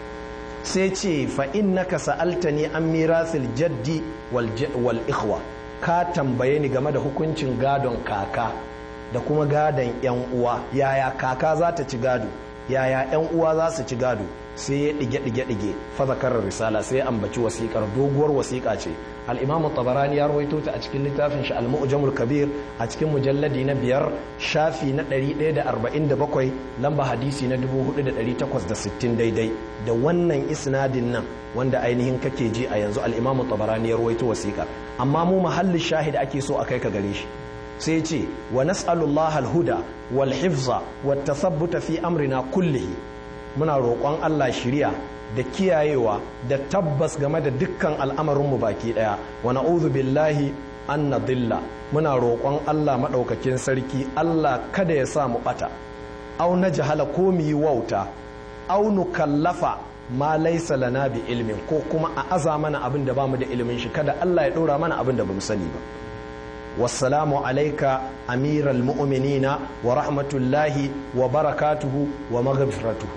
sai ce fa innaka sa'altani an mirasil jaddi wal wal ikhwa ka tambaye ni game da hukuncin gadon kaka da kuma gadon yan uwa yaya kaka za ta ci gado yaya yan uwa za su ci gado sai ya dige dige dige fa zakarar risala sai ya ambaci wasiƙar doguwar wasiƙa ce al-imamu tabarani ya rawaito ta a cikin littafin shi al-mu'jamul kabir a cikin mujalladi na biyar shafi na ɗari ɗaya da arba'in da bakwai lamba hadisi na dubu hudu da ɗari takwas da sittin daidai da wannan isnadin nan wanda ainihin kake ji a yanzu al-imamu tabarani ya rawaito wasiƙa amma mu mahallin shahid ake so a kai ka gare shi sai ce wa nas'alullaha al-huda wal hifza wat tathabbuta fi amrina kullihi muna roƙon Allah shiriya da kiyayewa da tabbas game da dukkan al'amarinmu baki daya wa na'udhu billahi an nadilla muna roƙon Allah madaukakin sarki Allah kada ya sa mu bata aw najhala ko mu yi wauta aw nukallafa ma laysa lana bi ilmin ko kuma a aza mana abin da bamu da ilimin shi kada Allah ya dora mana abin da bamu sani ba wassalamu alayka amiral mu'minina wa rahmatullahi wa barakatuhu wa maghfiratuhu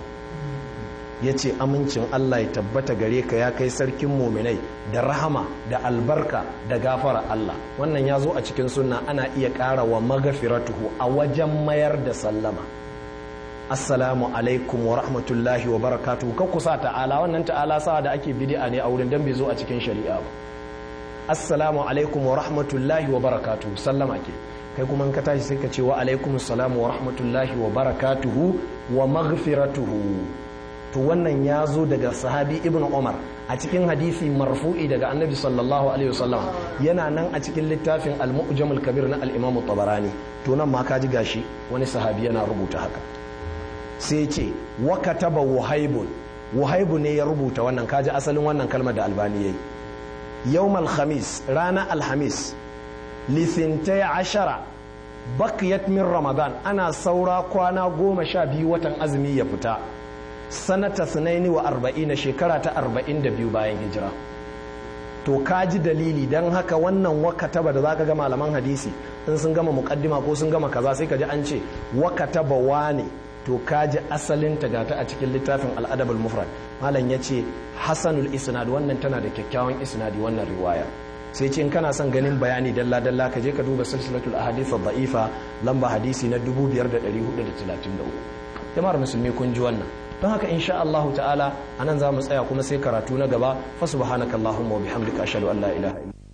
ya ce amincin Allah ya tabbata gare ka ya kai sarkin muminai da rahama da albarka da gafara Allah wannan ya zo a cikin sunna ana iya ƙara wa magafiratuhu a wajen mayar da sallama assalamu alaikum wa rahmatullahi wa barakatuhu ka kusa ta'ala wannan ta'ala sa da ake bid'a ne a wurin dan bai zo a cikin shari'a ba assalamu alaikum wa rahmatullahi wa barakatuhu sallama ke kai kuma ka tashi sai ka ce wa alaikum assalamu wa rahmatullahi wa barakatuhu wa maghfiratuhu to wannan ya zo daga sahabi ibn umar a cikin hadisi marfu'i daga annabi sallallahu alaihi wasallam yana nan a cikin littafin al-mu'jamul kabir na al-imam tabarani to nan ma kaji gashi wani sahabi yana rubuta haka sai ce wa kataba wahaibun wahaibu ne ya rubuta wannan kaji asalin wannan kalmar da albani yayi yawmal khamis rana alhamis li thintai ashara baqiyat min ramadan ana saura kwana goma sha biyu watan azumi ya fita sanata sunaini wa arba'ina shekara ta arba'in da biyu bayan hijira to kaji dalili don haka wannan wakataba da zaka ga malaman hadisi in sun gama muqaddima ko sun gama kaza sai kaji an ce wakataba wane to kaji asalin ta gata a cikin littafin al-adab al-mufrad malam yace hasanul isnad wannan tana da kyakkyawan isnadi wannan riwaya sai ce in kana son ganin bayani dalla dalla ka je ka duba silsilatul ahadith ad-da'ifa lamba hadisi na dubu biyar da ɗari hudu da talatin da uku jama'ar musulmi kun ji wannan don haka insha Allah ta'ala anan za mu tsaya kuma sai karatu na gaba fa subhanakallahumma wa bihamdika ashhadu an la ilaha illa